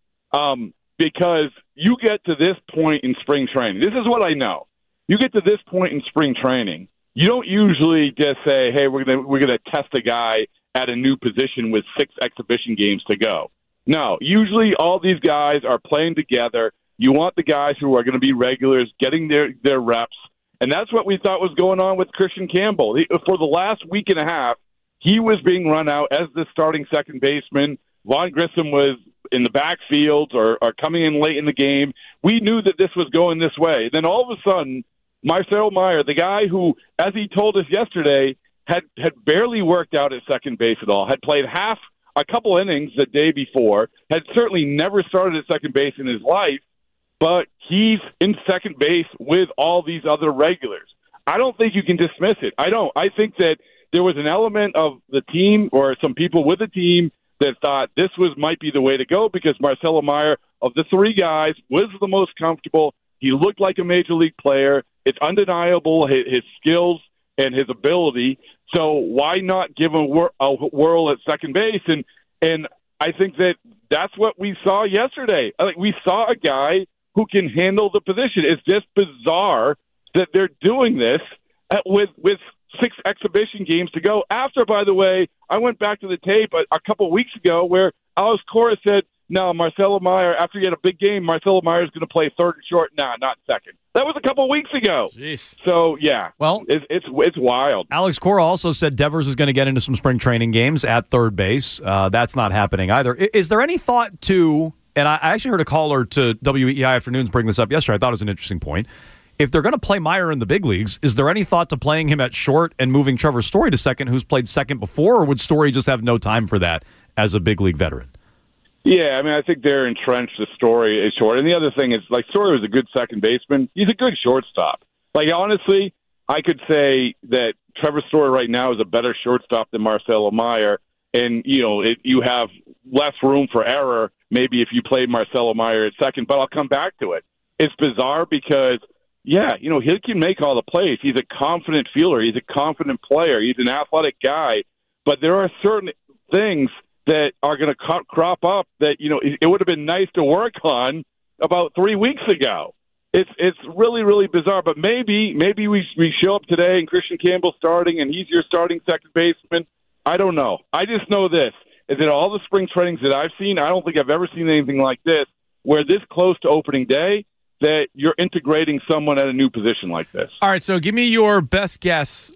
S16: Because you get to this point in spring training. This is what I know. You get to this point in spring training, you don't usually just say, hey, we're gonna test a guy at a new position with 6 exhibition games to go. No, usually all these guys are playing together. You want the guys who are going to be regulars getting their reps, and that's what we thought was going on with Christian Campbell. For the last week and a half, he was being run out as the starting second baseman. Vaughn Grissom was in the backfield or coming in late in the game. We knew that this was going this way. Then all of a sudden, Marcel Meyer, the guy who, as he told us yesterday, had barely worked out at second base at all, had played a couple innings the day before, had certainly never started at second base in his life, but he's in second base with all these other regulars. I don't think you can dismiss it. I don't. I think that there was an element of the team or some people with the team that thought this might be the way to go because Marcelo Meyer, of the 3 guys, was the most comfortable. He looked like a major league player. It's undeniable, his skills and his ability. So why not give him a whirl at second base? And I think that's what we saw yesterday. We saw a guy who can handle the position. It's just bizarre that they're doing this with 6 exhibition games to go. After, by the way, I went back to the tape a couple weeks ago where Alex Cora said, no, Marcelo Meyer, after he had a big game, Marcelo Meyer is going to play third and short. Nah, not second. That was a couple weeks ago.
S6: Jeez.
S16: So, yeah.
S5: Well,
S16: it's wild.
S5: Alex Cora also said Devers is going to get into some spring training games at third base. That's not happening either. Is there any thought to, and I actually heard a caller to WEEI Afternoons bring this up yesterday. I thought it was an interesting point. If they're going to play Meyer in the big leagues, is there any thought to playing him at short and moving Trevor Story to second, who's played second before, or would Story just have no time for that as a big league veteran?
S16: Yeah, I mean, I think they're entrenched. The Story is short. And the other thing is, Story was a good second baseman. He's a good shortstop. Honestly, I could say that Trevor Story right now is a better shortstop than Marcelo Meyer. And, you have less room for error maybe if you play Marcelo Meyer at second. But I'll come back to it. It's bizarre because, he can make all the plays. He's a confident fielder. He's a confident player. He's an athletic guy. But there are certain things that are going to crop up that, it would have been nice to work on about 3 weeks ago. It's really, really bizarre. But maybe we show up today and Christian Campbell's starting and he's your starting second baseman. I don't know. I just know this, is that all the spring trainings that I've seen, I don't think I've ever seen anything like this, where this close to opening day, that you're integrating someone at a new position like this.
S6: All right, so give me your best guess.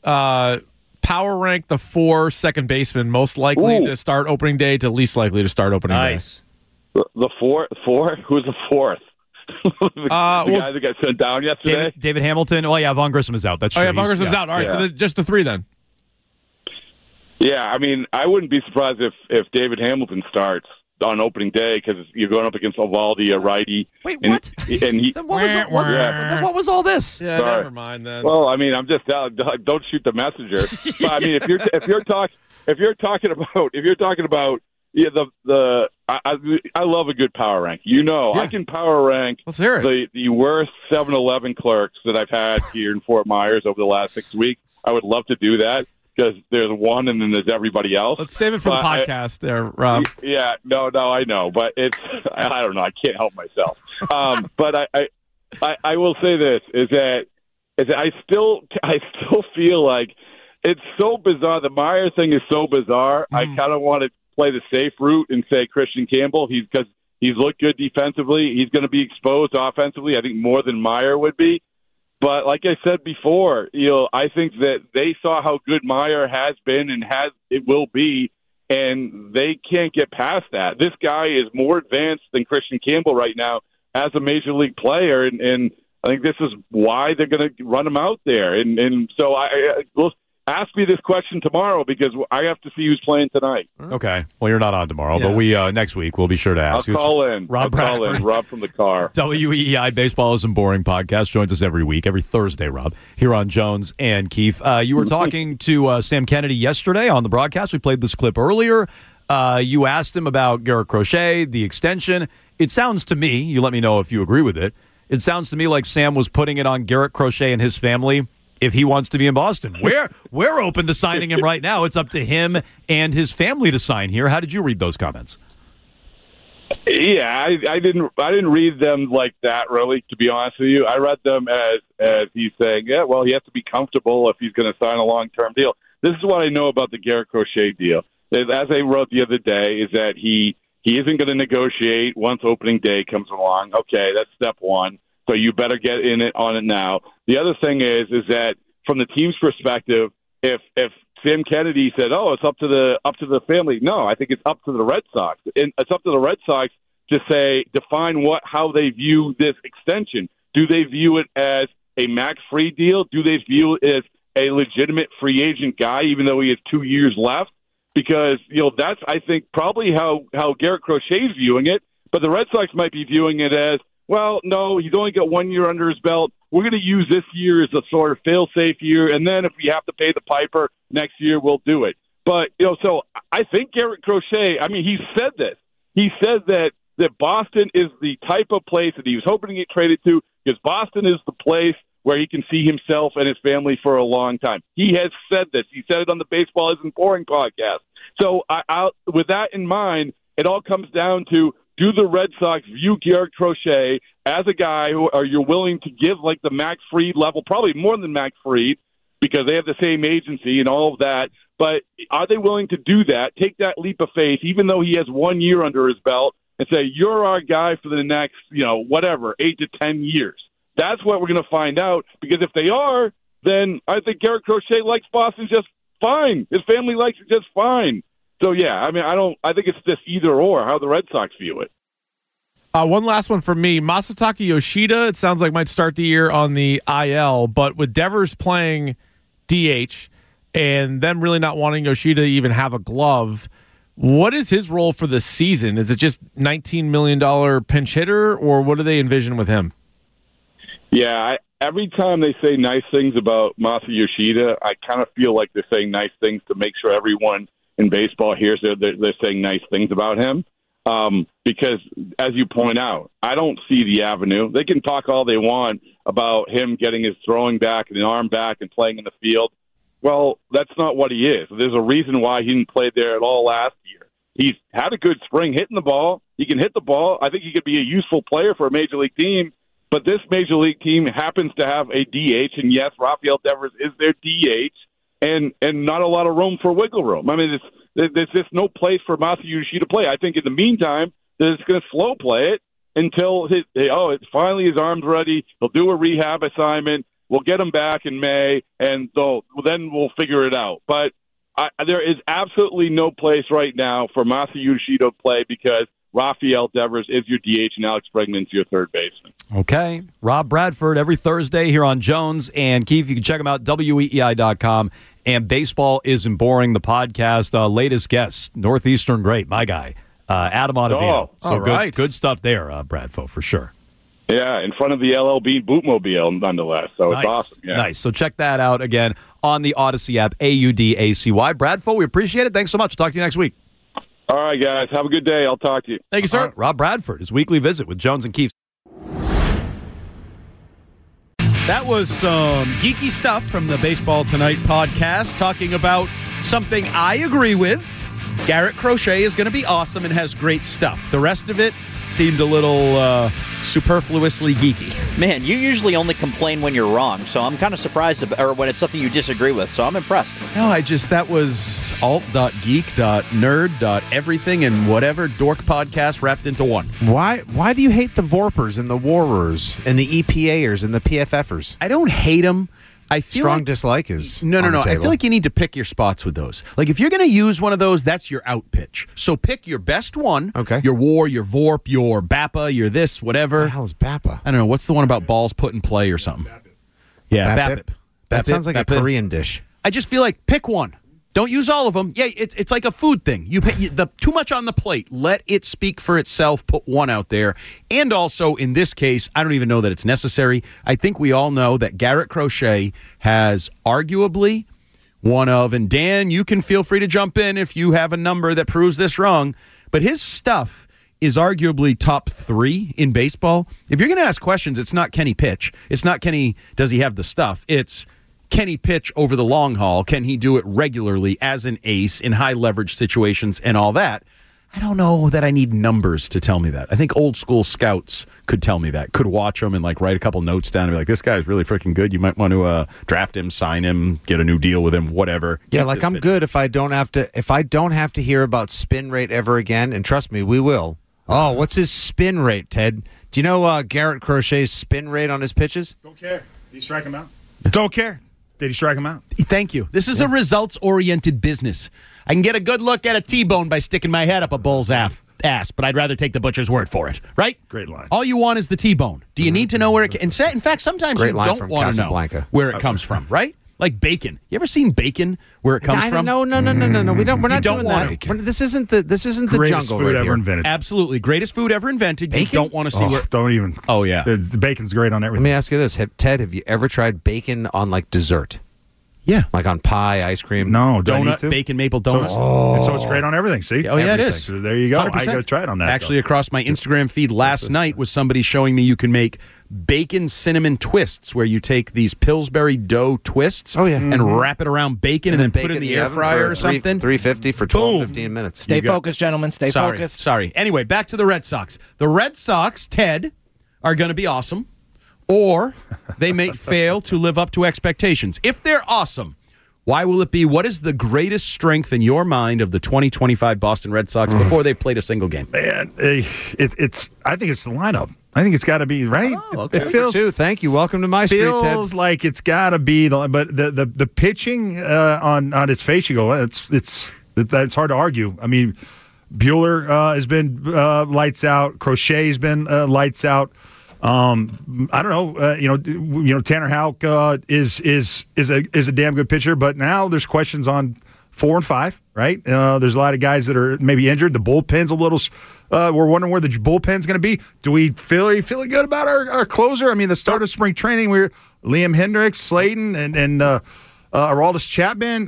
S6: Power rank the 4 second basemen most likely to start opening day to least likely to start opening day.
S16: The fourth? Who's the fourth? the guy that got sent down yesterday?
S5: David Hamilton. Oh, yeah, Von Grissom is out. That's true.
S6: Oh, yeah, Von Grissom's out. All right, so just the three then.
S16: Yeah, I mean, I wouldn't be surprised if David Hamilton starts on opening day because you're going up against Evaldi, a righty.
S5: Wait, what?
S16: And he,
S5: then what was all this?
S6: Yeah,
S16: Sorry.
S6: never mind then.
S16: Well, I mean, I'm just don't shoot the messenger. But I mean, if you're talking about I love a good power rank. I can power rank the worst 7-Eleven clerks that I've had here in Fort Myers over the last 6 weeks. I would love to do that. Because there's one and then there's everybody else.
S6: Let's save it for the podcast there, Rob.
S16: Yeah, no, I know. But I don't know. I can't help myself. But I will say this, is that I still feel like it's so bizarre. The Meyer thing is so bizarre. I kind of want to play the safe route and say Christian Campbell. Because he's looked good defensively. He's going to be exposed offensively, I think, more than Meyer would be. But like I said before, I think that they saw how good Meyer has been and it will be, and they can't get past that. This guy is more advanced than Christian Campbell right now as a major league player, and I think this is why they're going to run him out there. And so we'll ask me this question tomorrow because I have to see who's playing tonight.
S5: Okay. Well, you're not on tomorrow, but we next week we'll be sure to ask.
S16: I'll call in. Rob from the car.
S5: WEEI Baseball Isn't Boring podcast joins us every week, every Thursday, Rob, here on Jones and Keefe. You were talking to Sam Kennedy yesterday on the broadcast. We played this clip earlier. You asked him about Garrett Crochet, the extension. It sounds to me, you let me know if you agree with it, it sounds to me like Sam was putting it on Garrett Crochet and his family if he wants to be in Boston. We're open to signing him right now. It's up to him and his family to sign here. How did you read those comments?
S16: Yeah, I didn't read them like that, really, to be honest with you. I read them as he's saying, yeah, well, he has to be comfortable if he's going to sign a long-term deal. This is what I know about the Garrett Crochet deal. As I wrote the other day, is that he isn't going to negotiate once opening day comes along. Okay, that's step one. So you better get on it now. The other thing is that from the team's perspective, if Sam Kennedy said, "Oh, it's up to the family," no, I think it's up to the Red Sox. And it's up to the Red Sox to define how they view this extension. Do they view it as a Max Fried deal? Do they view it as a legitimate free agent guy, even though he has 2 years left? Because that's, I think, probably how Garrett Crochet is viewing it. But the Red Sox might be viewing it as, well, no, he's only got 1 year under his belt. We're going to use this year as a sort of fail-safe year, and then if we have to pay the piper next year, we'll do it. But, so I think Garrett Crochet, I mean, he said this. He said that Boston is the type of place that he was hoping to get traded to because Boston is the place where he can see himself and his family for a long time. He has said this. He said it on the Baseball Isn't Boring podcast. So with that in mind, it all comes down to, do the Red Sox view Garrett Crochet as a guy who you're willing to give like the Max Fried level, probably more than Max Fried, because they have the same agency and all of that. But are they willing to do that, take that leap of faith, even though he has 1 year under his belt, and say, you're our guy for the next, 8 to 10 years? That's what we're going to find out, because if they are, then I think Garrett Crochet likes Boston just fine. His family likes it just fine. So, yeah, I mean, I think it's just either or, how the Red Sox view it.
S6: One last one for me. Masataka Yoshida, it sounds like might start the year on the IL, but with Devers playing DH and them really not wanting Yoshida to even have a glove, what is his role for the season? Is it just $19 million pinch hitter, or what do they envision with him?
S16: Yeah, every time they say nice things about Masa Yoshida, I kind of feel like they're saying nice things to make sure everyone in baseball hears they're saying nice things about him. Because, as you point out, I don't see the avenue. They can talk all they want about him getting his throwing back and an arm back and playing in the field. Well, that's not what he is. There's a reason why he didn't play there at all last year. He's had a good spring hitting the ball. He can hit the ball. I think he could be a useful player for a major league team. But this major league team happens to have a DH, and yes, Rafael Devers is their DH, and not a lot of room for wiggle room. I mean, there's just no place for Masa Yoshida to play. I think in the meantime, they're just going to slow play it until it's finally his arm's ready. He'll do a rehab assignment. We'll get him back in May, and then we'll figure it out. But there is absolutely no place right now for Masa Yoshida to play, because Rafael Devers is your DH, and Alex Bregman's your third baseman.
S5: Okay. Rob Bradford every Thursday here on Jones and Keefe. You can check him out, weei.com. And Baseball Isn't Boring, the podcast. Latest guest, Northeastern great, my guy, Adam Ottavino. So good stuff there, Bradfo, for sure.
S16: Yeah, in front of the LL Bean bootmobile, nonetheless. So
S5: nice.
S16: It's awesome. Yeah.
S5: Nice. So check that out again on the Odyssey app, AUDACY. Bradfo, we appreciate it. Thanks so much. Talk to you next week.
S16: All right, guys. Have a good day. I'll talk to you.
S5: Thank you, sir. Rob Bradford, his weekly visit with Jones and Keefe.
S12: That was some geeky stuff from the Baseball Tonight podcast talking about something I agree with. Garrett Crochet is going to be awesome and has great stuff. The rest of it seemed a little superfluously geeky.
S17: Man, you usually only complain when you're wrong, so I'm kind of surprised or when it's something you disagree with, so I'm impressed.
S12: No, that was alt.geek.nerd.everything and whatever dork podcast wrapped into one.
S14: Why do you hate the Vorpers and the Warrers and the EPAers and the PFFers?
S12: I don't hate them. I feel
S14: strong dislike is
S12: no. I feel like you need to pick your spots with those. Like if you're going to use one of those, that's your out pitch. So pick your best one.
S14: Okay.
S12: Your War, your Vorp, your BAPA, your this, whatever.
S14: What the hell is BAPA?
S12: I don't know. What's the one about balls put in play or something? Yeah, BAPIP.
S14: That sounds like a Korean dish.
S12: I just feel like pick one. Don't use all of them. Yeah, it's like a food thing. Too much on the plate. Let it speak for itself. Put one out there. And also, in this case, I don't even know that it's necessary. I think we all know that Garrett Crochet has arguably one of, and Dan, you can feel free to jump in if you have a number that proves this wrong, but his stuff is arguably top 3 in baseball. If you're going to ask questions, it's not Kenny pitch. It's not Kenny, does he have the stuff? It's can he pitch over the long haul? Can he do it regularly as an ace in high leverage situations and all that? I don't know that I need numbers to tell me that. I think old school scouts could tell me that, could watch him and like write a couple notes down and be like, this guy's really freaking good. You might want to draft him, sign him, get a new deal with him, whatever.
S14: Yeah, like I'm good if I don't have to hear about spin rate ever again. And trust me, we will. Oh, what's his spin rate, Ted? Do you know Garrett Crochet's spin rate on his pitches?
S18: Don't care. Did he strike him out? Don't care. Did he strike him out?
S12: Thank you. This is a results-oriented business. I can get a good look at a T-bone by sticking my head up a bull's ass, but I'd rather take the butcher's word for it, right?
S18: Great line.
S12: All you want is the T-bone. Do you need to know where it... In fact, sometimes you don't want to know where it comes from, right? Like bacon. You ever seen bacon where it comes from?
S14: No. We're not doing that. This isn't the
S18: greatest
S14: jungle
S18: food
S14: right
S18: ever
S14: here.
S18: invented.
S12: Absolutely. Greatest food ever invented.
S14: Bacon?
S12: You don't want to see where...
S18: Don't even.
S12: Oh, yeah.
S18: The bacon's great on everything.
S14: Let me ask you this. Ted, have you ever tried bacon on like dessert?
S12: Yeah.
S14: Like on pie, ice cream?
S18: No.
S12: Donut, bacon, maple donuts.
S18: So it's great on everything, see?
S12: Oh, yeah, it is.
S18: So there you go.
S12: 100%.
S18: I got to try it on that.
S12: Actually, across my Instagram feed last night was somebody showing me you can make bacon cinnamon twists where you take these Pillsbury dough twists and wrap it around bacon and then put it in the air fryer or something.
S14: 350 for 12-15 minutes.
S15: Stay focused, gentlemen. Stay focused.
S12: Sorry. Anyway, back to the Red Sox. The Red Sox, Ted, are going to be awesome, or they may fail to live up to expectations. If they're awesome, why will it be? What is the greatest strength in your mind of the 2025 Boston Red Sox before they've played a single game?
S18: Man, it's. I think it's the lineup. I think it's got to be right.
S14: Oh, okay. It feels. Thank you. Welcome to my street, Ted.
S18: Feels like it's got to be, but the pitching on its face, you go, it's hard to argue. I mean, Bueller has been lights out. Crochet has been lights out. I don't know. Tanner Houck is a damn good pitcher, but now there's questions on 4 and 5. Right? There's a lot of guys that are maybe injured. The bullpen's a little. We're wondering where the bullpen's going to be. Do we feeling good about our closer? I mean, the start of spring training, we're Liam Hendricks, Slayton, and Aroldis Chapman.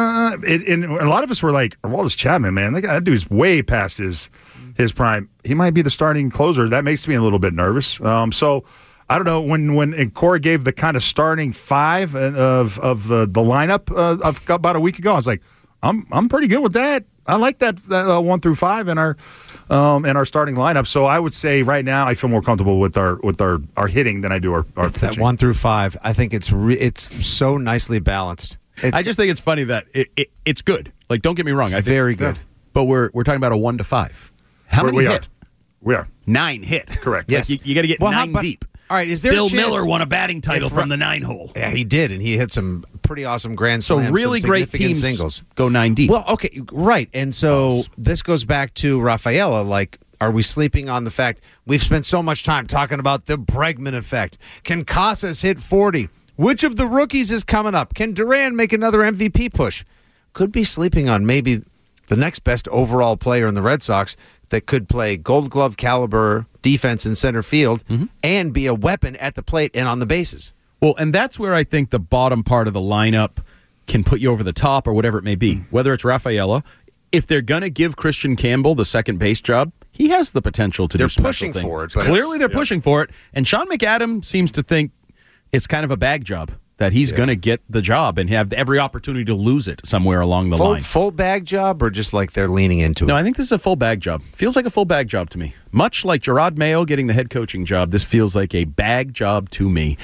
S18: And a lot of us were like, Aroldis Chapman, man, that dude's way past his prime. He might be the starting closer. That makes me a little bit nervous. So I don't know when Cora gave the kind of starting 5 of the lineup about a week ago. I was like, I'm pretty good with that. I like that 1 through 5 in our starting lineup. So I would say right now I feel more comfortable with our hitting than I do our
S14: it's pitching. That 1 through 5. I think it's so nicely balanced.
S12: I just think it's funny that it's good. Like, don't get me wrong,
S14: it's very good.
S12: But we're talking about a 1 to 5. How many hit?
S18: We are
S12: 9 hit.
S18: Correct.
S12: Yes, like you got to get 9 deep.
S14: All right, is there
S12: Bill
S14: a chance
S12: Miller won a batting title from the 9 hole.
S14: Yeah, he did, and he hit some pretty awesome grand slams.
S12: So really great teams
S14: singles
S12: go 9 deep.
S14: Well, okay, right, and so this goes back to Rafaela. Like, Are we sleeping on the fact we've spent so much time talking about the Bregman effect? Can Casas hit 40? Which of the rookies is coming up? Can Duran make another MVP push? Could be sleeping on maybe the next best overall player in the Red Sox that could play Gold Glove caliber defense in center field and be a weapon at the plate and on the bases.
S12: Well, and that's where I think the bottom part of the lineup can put you over the top or whatever it may be, whether it's Rafaela. If they're going to give Christian Campbell the second base job, he has the potential to do special things.
S14: They're pushing for it.
S12: Clearly, they're pushing for it. And Sean McAdam seems to think it's kind of a bag job, that he's going to get the job and have every opportunity to lose it somewhere along the line.
S14: Full bag job, or just like they're leaning into it?
S12: No, I think this is a full bag job. Feels like a full bag job to me. Much like Gerard Mayo getting the head coaching job, this feels like a bag job to me.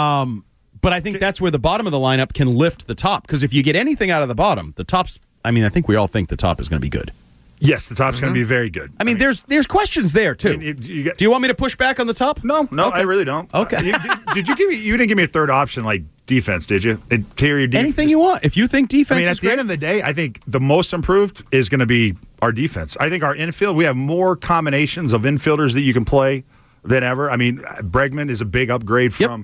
S12: But I think that's where the bottom of the lineup can lift the top, because if you get anything out of the bottom, the top's, I mean, I think we all think the top is going to be good.
S18: Yes, the top's going to be very good.
S12: I mean, there's questions there too. Do you want me to push back on the top?
S18: No,
S12: okay.
S18: I really don't.
S12: Okay.
S18: You didn't give me a third option like defense, did you? Interior defense.
S12: Anything you want. If you think defense,
S18: I mean, at the end of the day, I think the most improved is going to be our defense. I think our infield, we have more combinations of infielders that you can play than ever. I mean, Bregman is a big upgrade from.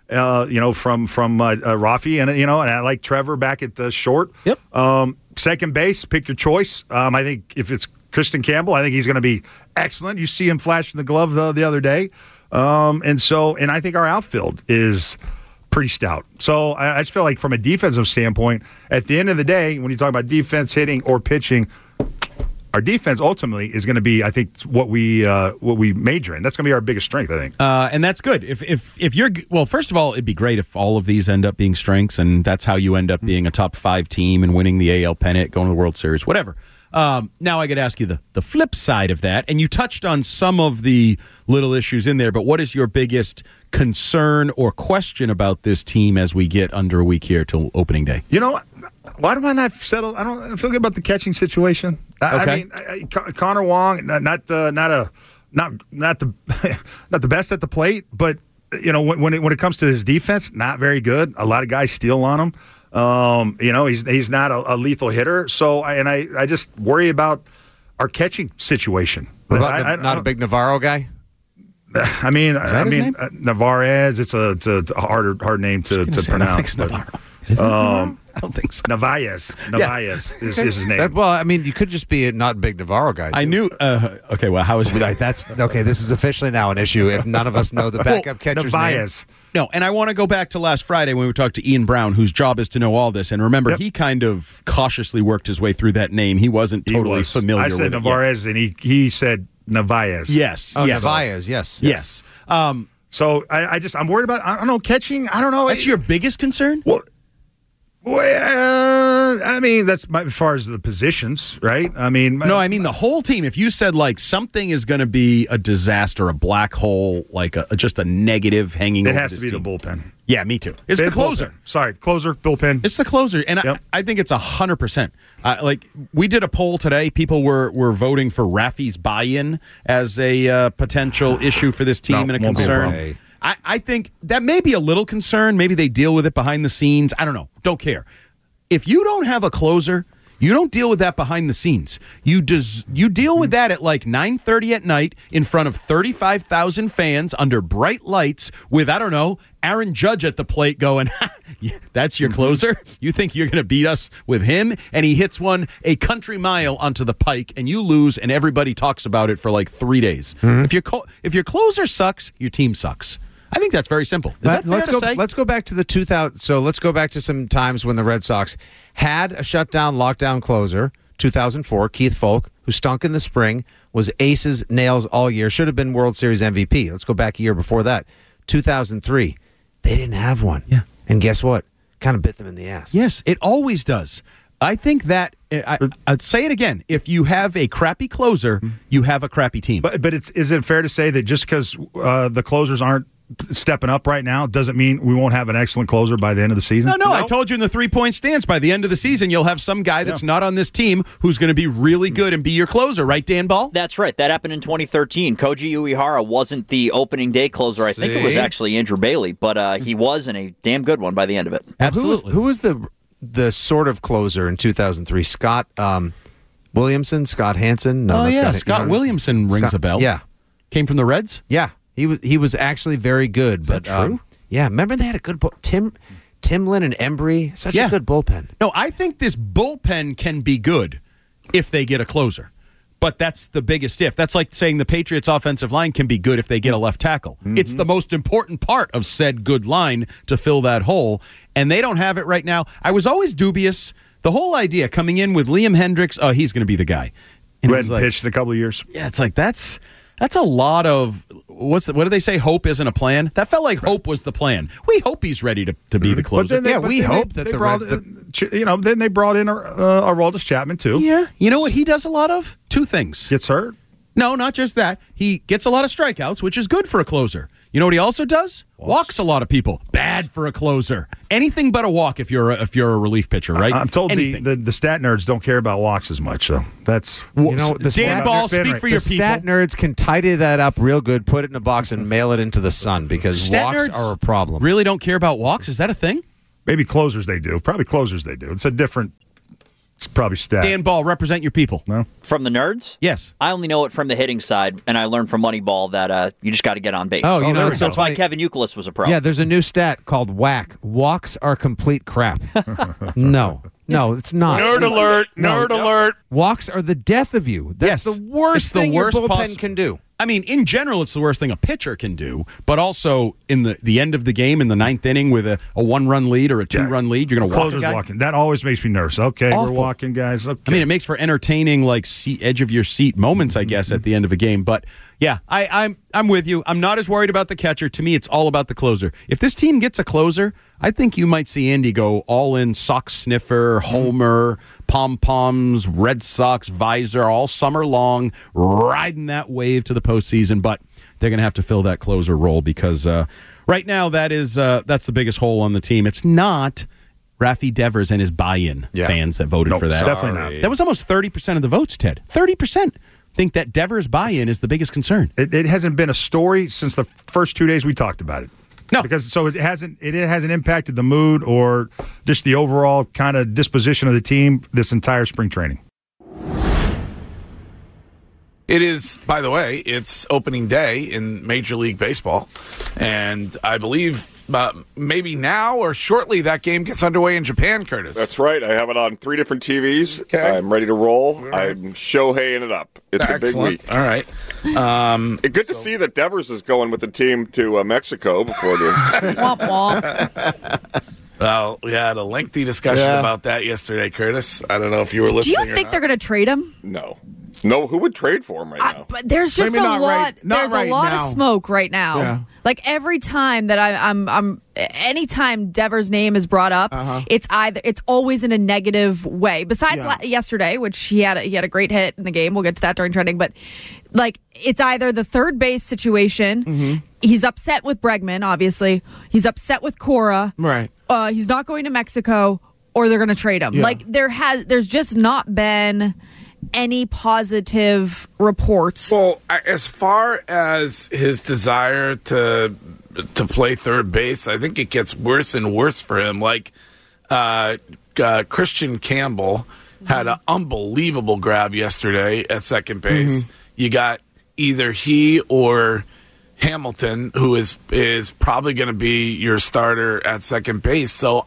S18: From Rafi, and and I like Trevor back at the short.
S12: Yep.
S18: Second base, pick your choice. I think if it's Christian Campbell, I think he's going to be excellent. You see him flashing the glove the other day, and I think our outfield is pretty stout. So I just feel like from a defensive standpoint, at the end of the day, when you talk about defense, hitting, or pitching, our defense ultimately is going to be, I think, what we major in. That's going to be our biggest strength, I think.
S12: And that's good. If you're, well, first of all, it'd be great if all of these end up being strengths, and that's how you end up being a top 5 team and winning the AL pennant, going to the World Series, whatever. Now I got to ask you the flip side of that, and you touched on some of the little issues in there, but what is your biggest concern or question about this team as we get under a week here till opening day?
S18: You know, why do I not settle? I feel good about the catching situation.
S12: Okay.
S18: I mean, Connor Wong, not the best at the plate, but when it comes to his defense, not very good. A lot of guys steal on him. He's not a lethal hitter. So I just worry about our catching situation.
S14: What about not a big Navarro guy?
S18: I mean, Navarez. It's a hard name to pronounce.
S12: I don't think so.
S18: Navaez is his name.
S14: Well, I mean, you could just be a not big Navarro guy.
S12: I knew. Okay, well, how is it?
S14: That's okay. This is officially now an issue. If none of us know the backup catcher's name.
S12: No, and I want to go back to last Friday when we talked to Ian Brown, whose job is to know all this. And remember, he kind of cautiously worked his way through that name. He wasn't totally familiar with it.
S18: I said Navarez, and he said Navaez.
S12: Yes.
S14: Oh, yes. Navaez, yes.
S18: So I'm worried about, I don't know, catching. I don't know.
S12: That's your biggest concern?
S18: Well, I mean, that's as far as the positions, right? I mean,
S12: no, I mean the whole team. If you said like something is going to be a disaster, a black hole, like just a negative hanging over this team.
S18: It has to be the bullpen.
S12: Yeah, me too. It's the closer.
S18: Bullpen. Sorry, closer, bullpen.
S12: It's the closer, and I think it's 100%. Like we did a poll today. People were voting for Rafi's buy-in as a potential issue for this team and a concern. I think that may be a little concern. Maybe they deal with it behind the scenes. I don't know. Don't care. If you don't have a closer, you don't deal with that behind the scenes. You deal with that at like 9:30 at night in front of 35,000 fans under bright lights with, I don't know, Aaron Judge at the plate going, that's your closer? You think you're going to beat us with him? And he hits one a country mile onto the pike, and you lose, and everybody talks about it for like 3 days. If your closer sucks, your team sucks. I think that's very simple. Is that fair to say?
S14: Let's go back to the 2000. So let's go back to some times when the Red Sox had a shutdown, lockdown closer. 2004, Keith Folk, who stunk in the spring, was aces, nails all year. Should have been World Series MVP. Let's go back a year before that. 2003, they didn't have one.
S12: Yeah.
S14: And guess what? Kind of bit them in the ass.
S12: Yes, it always does. I think that I'd say it again. If you have a crappy closer, you have a crappy team.
S18: But is it fair to say that just because the closers aren't stepping up right now doesn't mean we won't have an excellent closer by the end of the season?
S12: No. I told you in the 3-point stance, by the end of the season, you'll have some guy that's not on this team who's going to be really good and be your closer, right, Dan Ball?
S17: That's right. That happened in 2013. Koji Uehara wasn't the opening day closer. I think it was actually Andrew Bailey, but he was, and a damn good one by the end of it.
S12: Absolutely.
S14: Who was the sort of closer in 2003? Scott Williamson, Scott Hansen. No,
S12: Scott Williamson rings a bell.
S14: Yeah.
S12: Came from the Reds?
S14: Yeah. He was actually very good.
S12: Is that true?
S14: Yeah, remember they had a good Timlin and Embry, such a good bullpen.
S12: No, I think this bullpen can be good if they get a closer. But that's the biggest if. That's like saying the Patriots' offensive line can be good if they get a left tackle. Mm-hmm. It's the most important part of said good line to fill that hole, and they don't have it right now. I was always dubious. The whole idea coming in with Liam Hendricks, he's going to be the guy.
S18: And who hadn't pitched in a couple of years.
S12: Yeah, it's like that's a lot of what do they say? Hope isn't a plan. That felt like hope was the plan. We hope he's ready to be the closer.
S18: Then they brought in Aroldis Chapman too.
S12: Yeah, you know what he does a lot of? Two things.
S18: Gets hurt.
S12: No, not just that. He gets a lot of strikeouts, which is good for a closer. You know what he also does? Walks a lot of people. Bad for a closer. Anything but a walk if you're a relief pitcher, right?
S18: I'm told the stat nerds don't care about walks as much. So that's
S12: Dan Ball, speak for your people.
S14: The stat nerds can tidy that up real good, put it in a box, and mail it into the sun because walks are a problem.
S12: Really don't care about walks? Is that a thing?
S18: Maybe closers they do. Probably closers they do. It's a different. It's probably stat.
S12: Dan Ball, represent your people.
S18: No.
S17: From the nerds?
S12: Yes.
S17: I only know it from the hitting side, and I learned from Moneyball that you just got to get on base.
S14: Oh, you know,
S17: that's why Kevin Youkilis was a pro.
S14: Yeah, there's a new stat called WAC. Walks are complete crap. No, it's not.
S8: Nerd alert. Nerd alert.
S14: Walks are the death of you. That's the worst thing your bullpen can do.
S12: I mean, in general, it's the worst thing a pitcher can do, but also in the end of the game, in the ninth inning with a 1-run lead or a 2-run lead, you're going to walk a guy.
S18: Walking. That always makes me nervous. Okay,
S12: Awful.
S18: We're walking, guys. Okay.
S12: I mean, it makes for entertaining, like edge of your seat moments, I guess, at the end of a game. But yeah, I'm with you. I'm not as worried about the catcher. To me, it's all about the closer. If this team gets a closer, I think you might see Andy go all in sock sniffer, homer, pom-poms, Red Sox visor all summer long, riding that wave to the postseason. But they're going to have to fill that closer role because right now that's the biggest hole on the team. It's not Rafi Devers and his buy-in fans that voted for that.
S18: Definitely not.
S12: That was almost 30% of the votes, Ted. 30% think that Devers' buy-in is the biggest concern.
S18: It hasn't been a story since the first 2 days we talked about it.
S12: No,
S18: because it hasn't impacted the mood or just the overall kind of disposition of the team this entire spring training.
S7: It is, by the way, it's opening day in Major League Baseball, and I believe maybe now or shortly that game gets underway in Japan, Curtis.
S19: That's right. I have it on 3 different TVs.
S7: Okay.
S19: I'm ready to roll.
S7: Right.
S19: I'm Shoheiing it up. It's
S7: Excellent.
S19: a big week.
S7: All right.
S19: Good to see that Devers is going with the team to Mexico before the
S9: Womp womp.
S7: Well, we had a lengthy discussion about that yesterday, Curtis. I don't know if you were listening.
S9: Do you think they're going to trade him?
S19: No, who would trade for him right now?
S9: But there's just a lot. There's a lot of smoke right now.
S8: Yeah.
S9: Like every time that I'm anytime Devers' name is brought up, it's always in a negative way. Besides yesterday, which he had a great hit in the game. We'll get to that during trending, but like it's either the third base situation. Mm-hmm. He's upset with Bregman, obviously. He's upset with Cora.
S8: Right.
S9: He's not going to Mexico, or they're going to trade him.
S8: Yeah.
S9: Like there's just not been any positive reports.
S7: Well, as far as his desire to play third base, I think it gets worse and worse for him. Like Christian Campbell had an unbelievable grab yesterday at second base. Mm-hmm. You got either he or Hamilton, who is probably going to be your starter at second base. So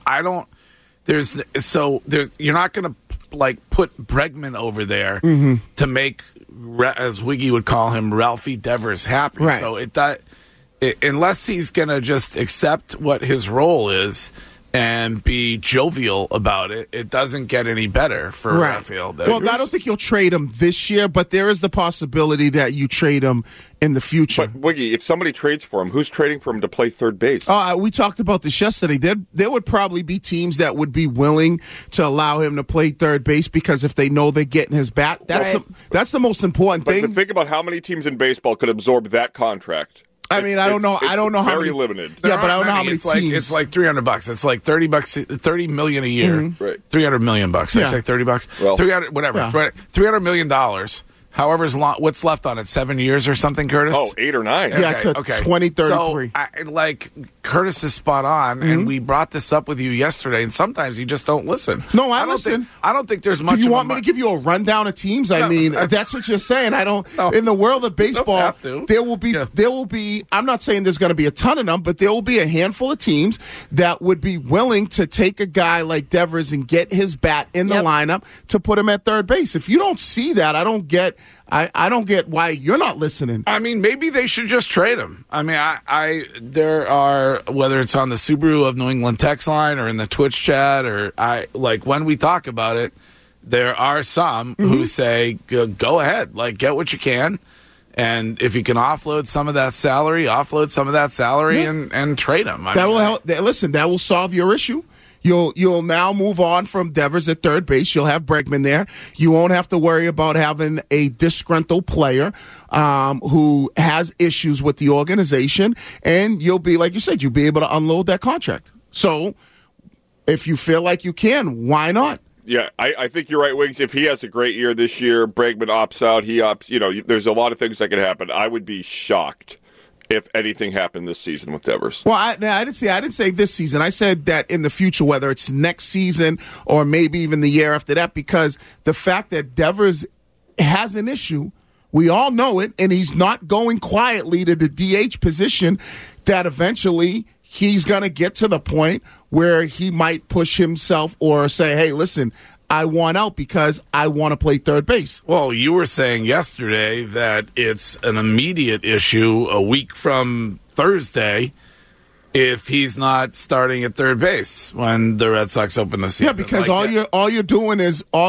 S7: you're not going to like put Bregman over there to make, as Wiggy would call him, Ralphie Devers happy.
S8: Right.
S7: So unless he's going to just accept what his role is and be jovial about it, it doesn't get any better for Rafael Devers.
S8: Well, I don't think you'll trade him this year, but there is the possibility that you trade him in the future.
S19: But, Wiggy, if somebody trades for him, who's trading for him to play third base?
S8: We talked about this yesterday. There would probably be teams that would be willing to allow him to play third base because if they know they're getting his bat, that's the most important thing.
S19: But think about how many teams in baseball could absorb that contract.
S8: I mean, I don't know how
S19: very
S8: many.
S19: limited.
S8: Yeah, but I don't know how many teams.
S7: It's like $300. It's like $30 million a year.
S19: Mm-hmm. Right.
S7: $300 million. I say $30.
S19: Well,
S7: $300, whatever. $300 million however's long, what's left on it, 7 years or something, Curtis?
S19: Oh, 8 or 9.
S8: Yeah, to 2033.
S7: So, Curtis is spot on, and we brought this up with you yesterday, and sometimes you just don't listen.
S8: No, I listen.
S7: I don't think there's much.
S8: Do you want me to give you a rundown of teams? I mean, if that's what you're saying. I don't.
S7: No.
S8: In the world of baseball,
S7: have to.
S8: there will be. I'm not saying there's going to be a ton of them, but there will be a handful of teams that would be willing to take a guy like Devers and get his bat in the lineup to put him at third base. If you don't see that, I don't get why you're not listening.
S7: I mean, maybe they should just trade him. I mean, there are, whether it's on the Subaru of New England text line or in the Twitch chat, or when we talk about it, there are some who say, go ahead, get what you can. And if you can offload some of that salary and trade him.
S8: That will help. Listen, that will solve your issue. You'll now move on from Devers at third base. You'll have Bregman there. You won't have to worry about having a disgruntled player who has issues with the organization. And you'll be, like you said, you'll be able to unload that contract. So if you feel like you can, why not?
S19: Yeah, I think you're right, Wings. If he has a great year this year, Bregman opts out, he opts, there's a lot of things that could happen. I would be shocked if anything happened this season with Devers.
S8: Well, I didn't say this season. I said that in the future, whether it's next season or maybe even the year after that, because the fact that Devers has an issue, we all know it, and he's not going quietly to the DH position, that eventually he's going to get to the point where he might push himself or say, hey, listen, I want out because I want to play third base.
S7: Well, you were saying yesterday that it's an immediate issue a week from Thursday if he's not starting at third base when the Red Sox open the season.
S8: Yeah, because all you're doing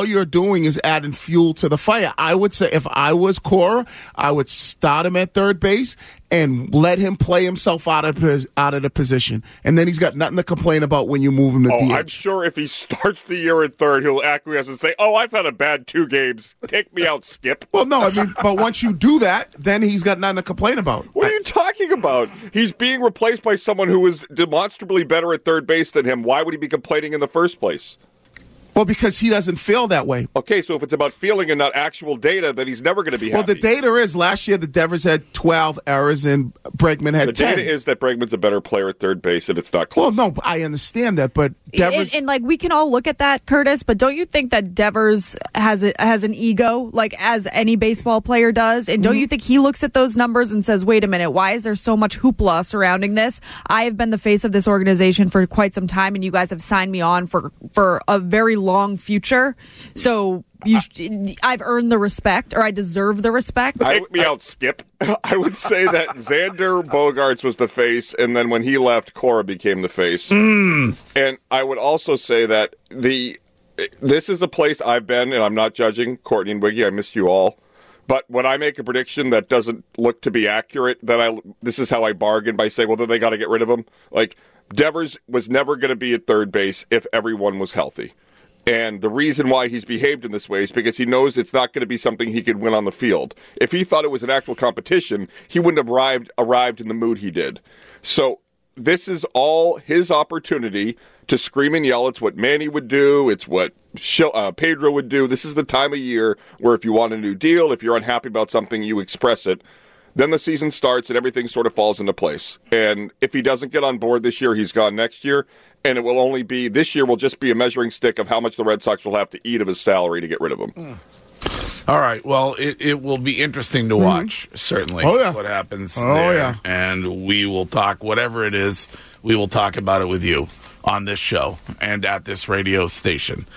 S8: is adding fuel to the fire. I would say if I was Cora, I would start him at third base and let him play himself out of the position. And then he's got nothing to complain about when you move him to DH.
S19: I'm sure if he starts the year at third, he'll acquiesce and say, I've had a bad 2 games. Take me out, Skip.
S8: Well, no, I mean, but once you do that, then he's got nothing to complain about.
S19: What are you talking about? He's being replaced by someone who is demonstrably better at third base than him. Why would he be complaining in the first place?
S8: Well, because he doesn't feel that way.
S19: Okay, so if it's about feeling and not actual data, then he's never going to be happy.
S8: Well, the data is last year the Devers had 12 errors and Bregman had 10.
S19: The data is that Bregman's a better player at third base, and it's not close.
S8: Well, no, I understand that, but Devers...
S9: And we can all look at that, Curtis, but don't you think that Devers has an ego, as any baseball player does? And don't you think he looks at those numbers and says, wait a minute, why is there so much hoopla surrounding this? I have been the face of this organization for quite some time, and you guys have signed me on for a very long future. So I've earned the respect, or I deserve the respect.
S19: Take me out, Skip. I would say that Xander Bogaerts was the face, and then when he left, Cora became the face. And I would also say that this is a place I've been, and I'm not judging Courtney and Wiggy. I missed you all. But when I make a prediction that doesn't look to be accurate, then this is how I bargain by saying, well, then they got to get rid of him. Devers was never going to be at third base if everyone was healthy. And the reason why he's behaved in this way is because he knows it's not going to be something he could win on the field. If he thought it was an actual competition, he wouldn't have arrived in the mood he did. So this is all his opportunity to scream and yell. It's what Manny would do. It's what Pedro would do. This is the time of year where if you want a new deal, if you're unhappy about something, you express it. Then the season starts and everything sort of falls into place. And if he doesn't get on board this year, he's gone next year. And it will only be, this year will just be a measuring stick of how much the Red Sox will have to eat of his salary to get rid of him.
S7: All right. Well, it will be interesting to watch, certainly, what happens there.
S8: Yeah.
S7: And we will talk, whatever it is, we will talk about it with you on this show and at this radio station.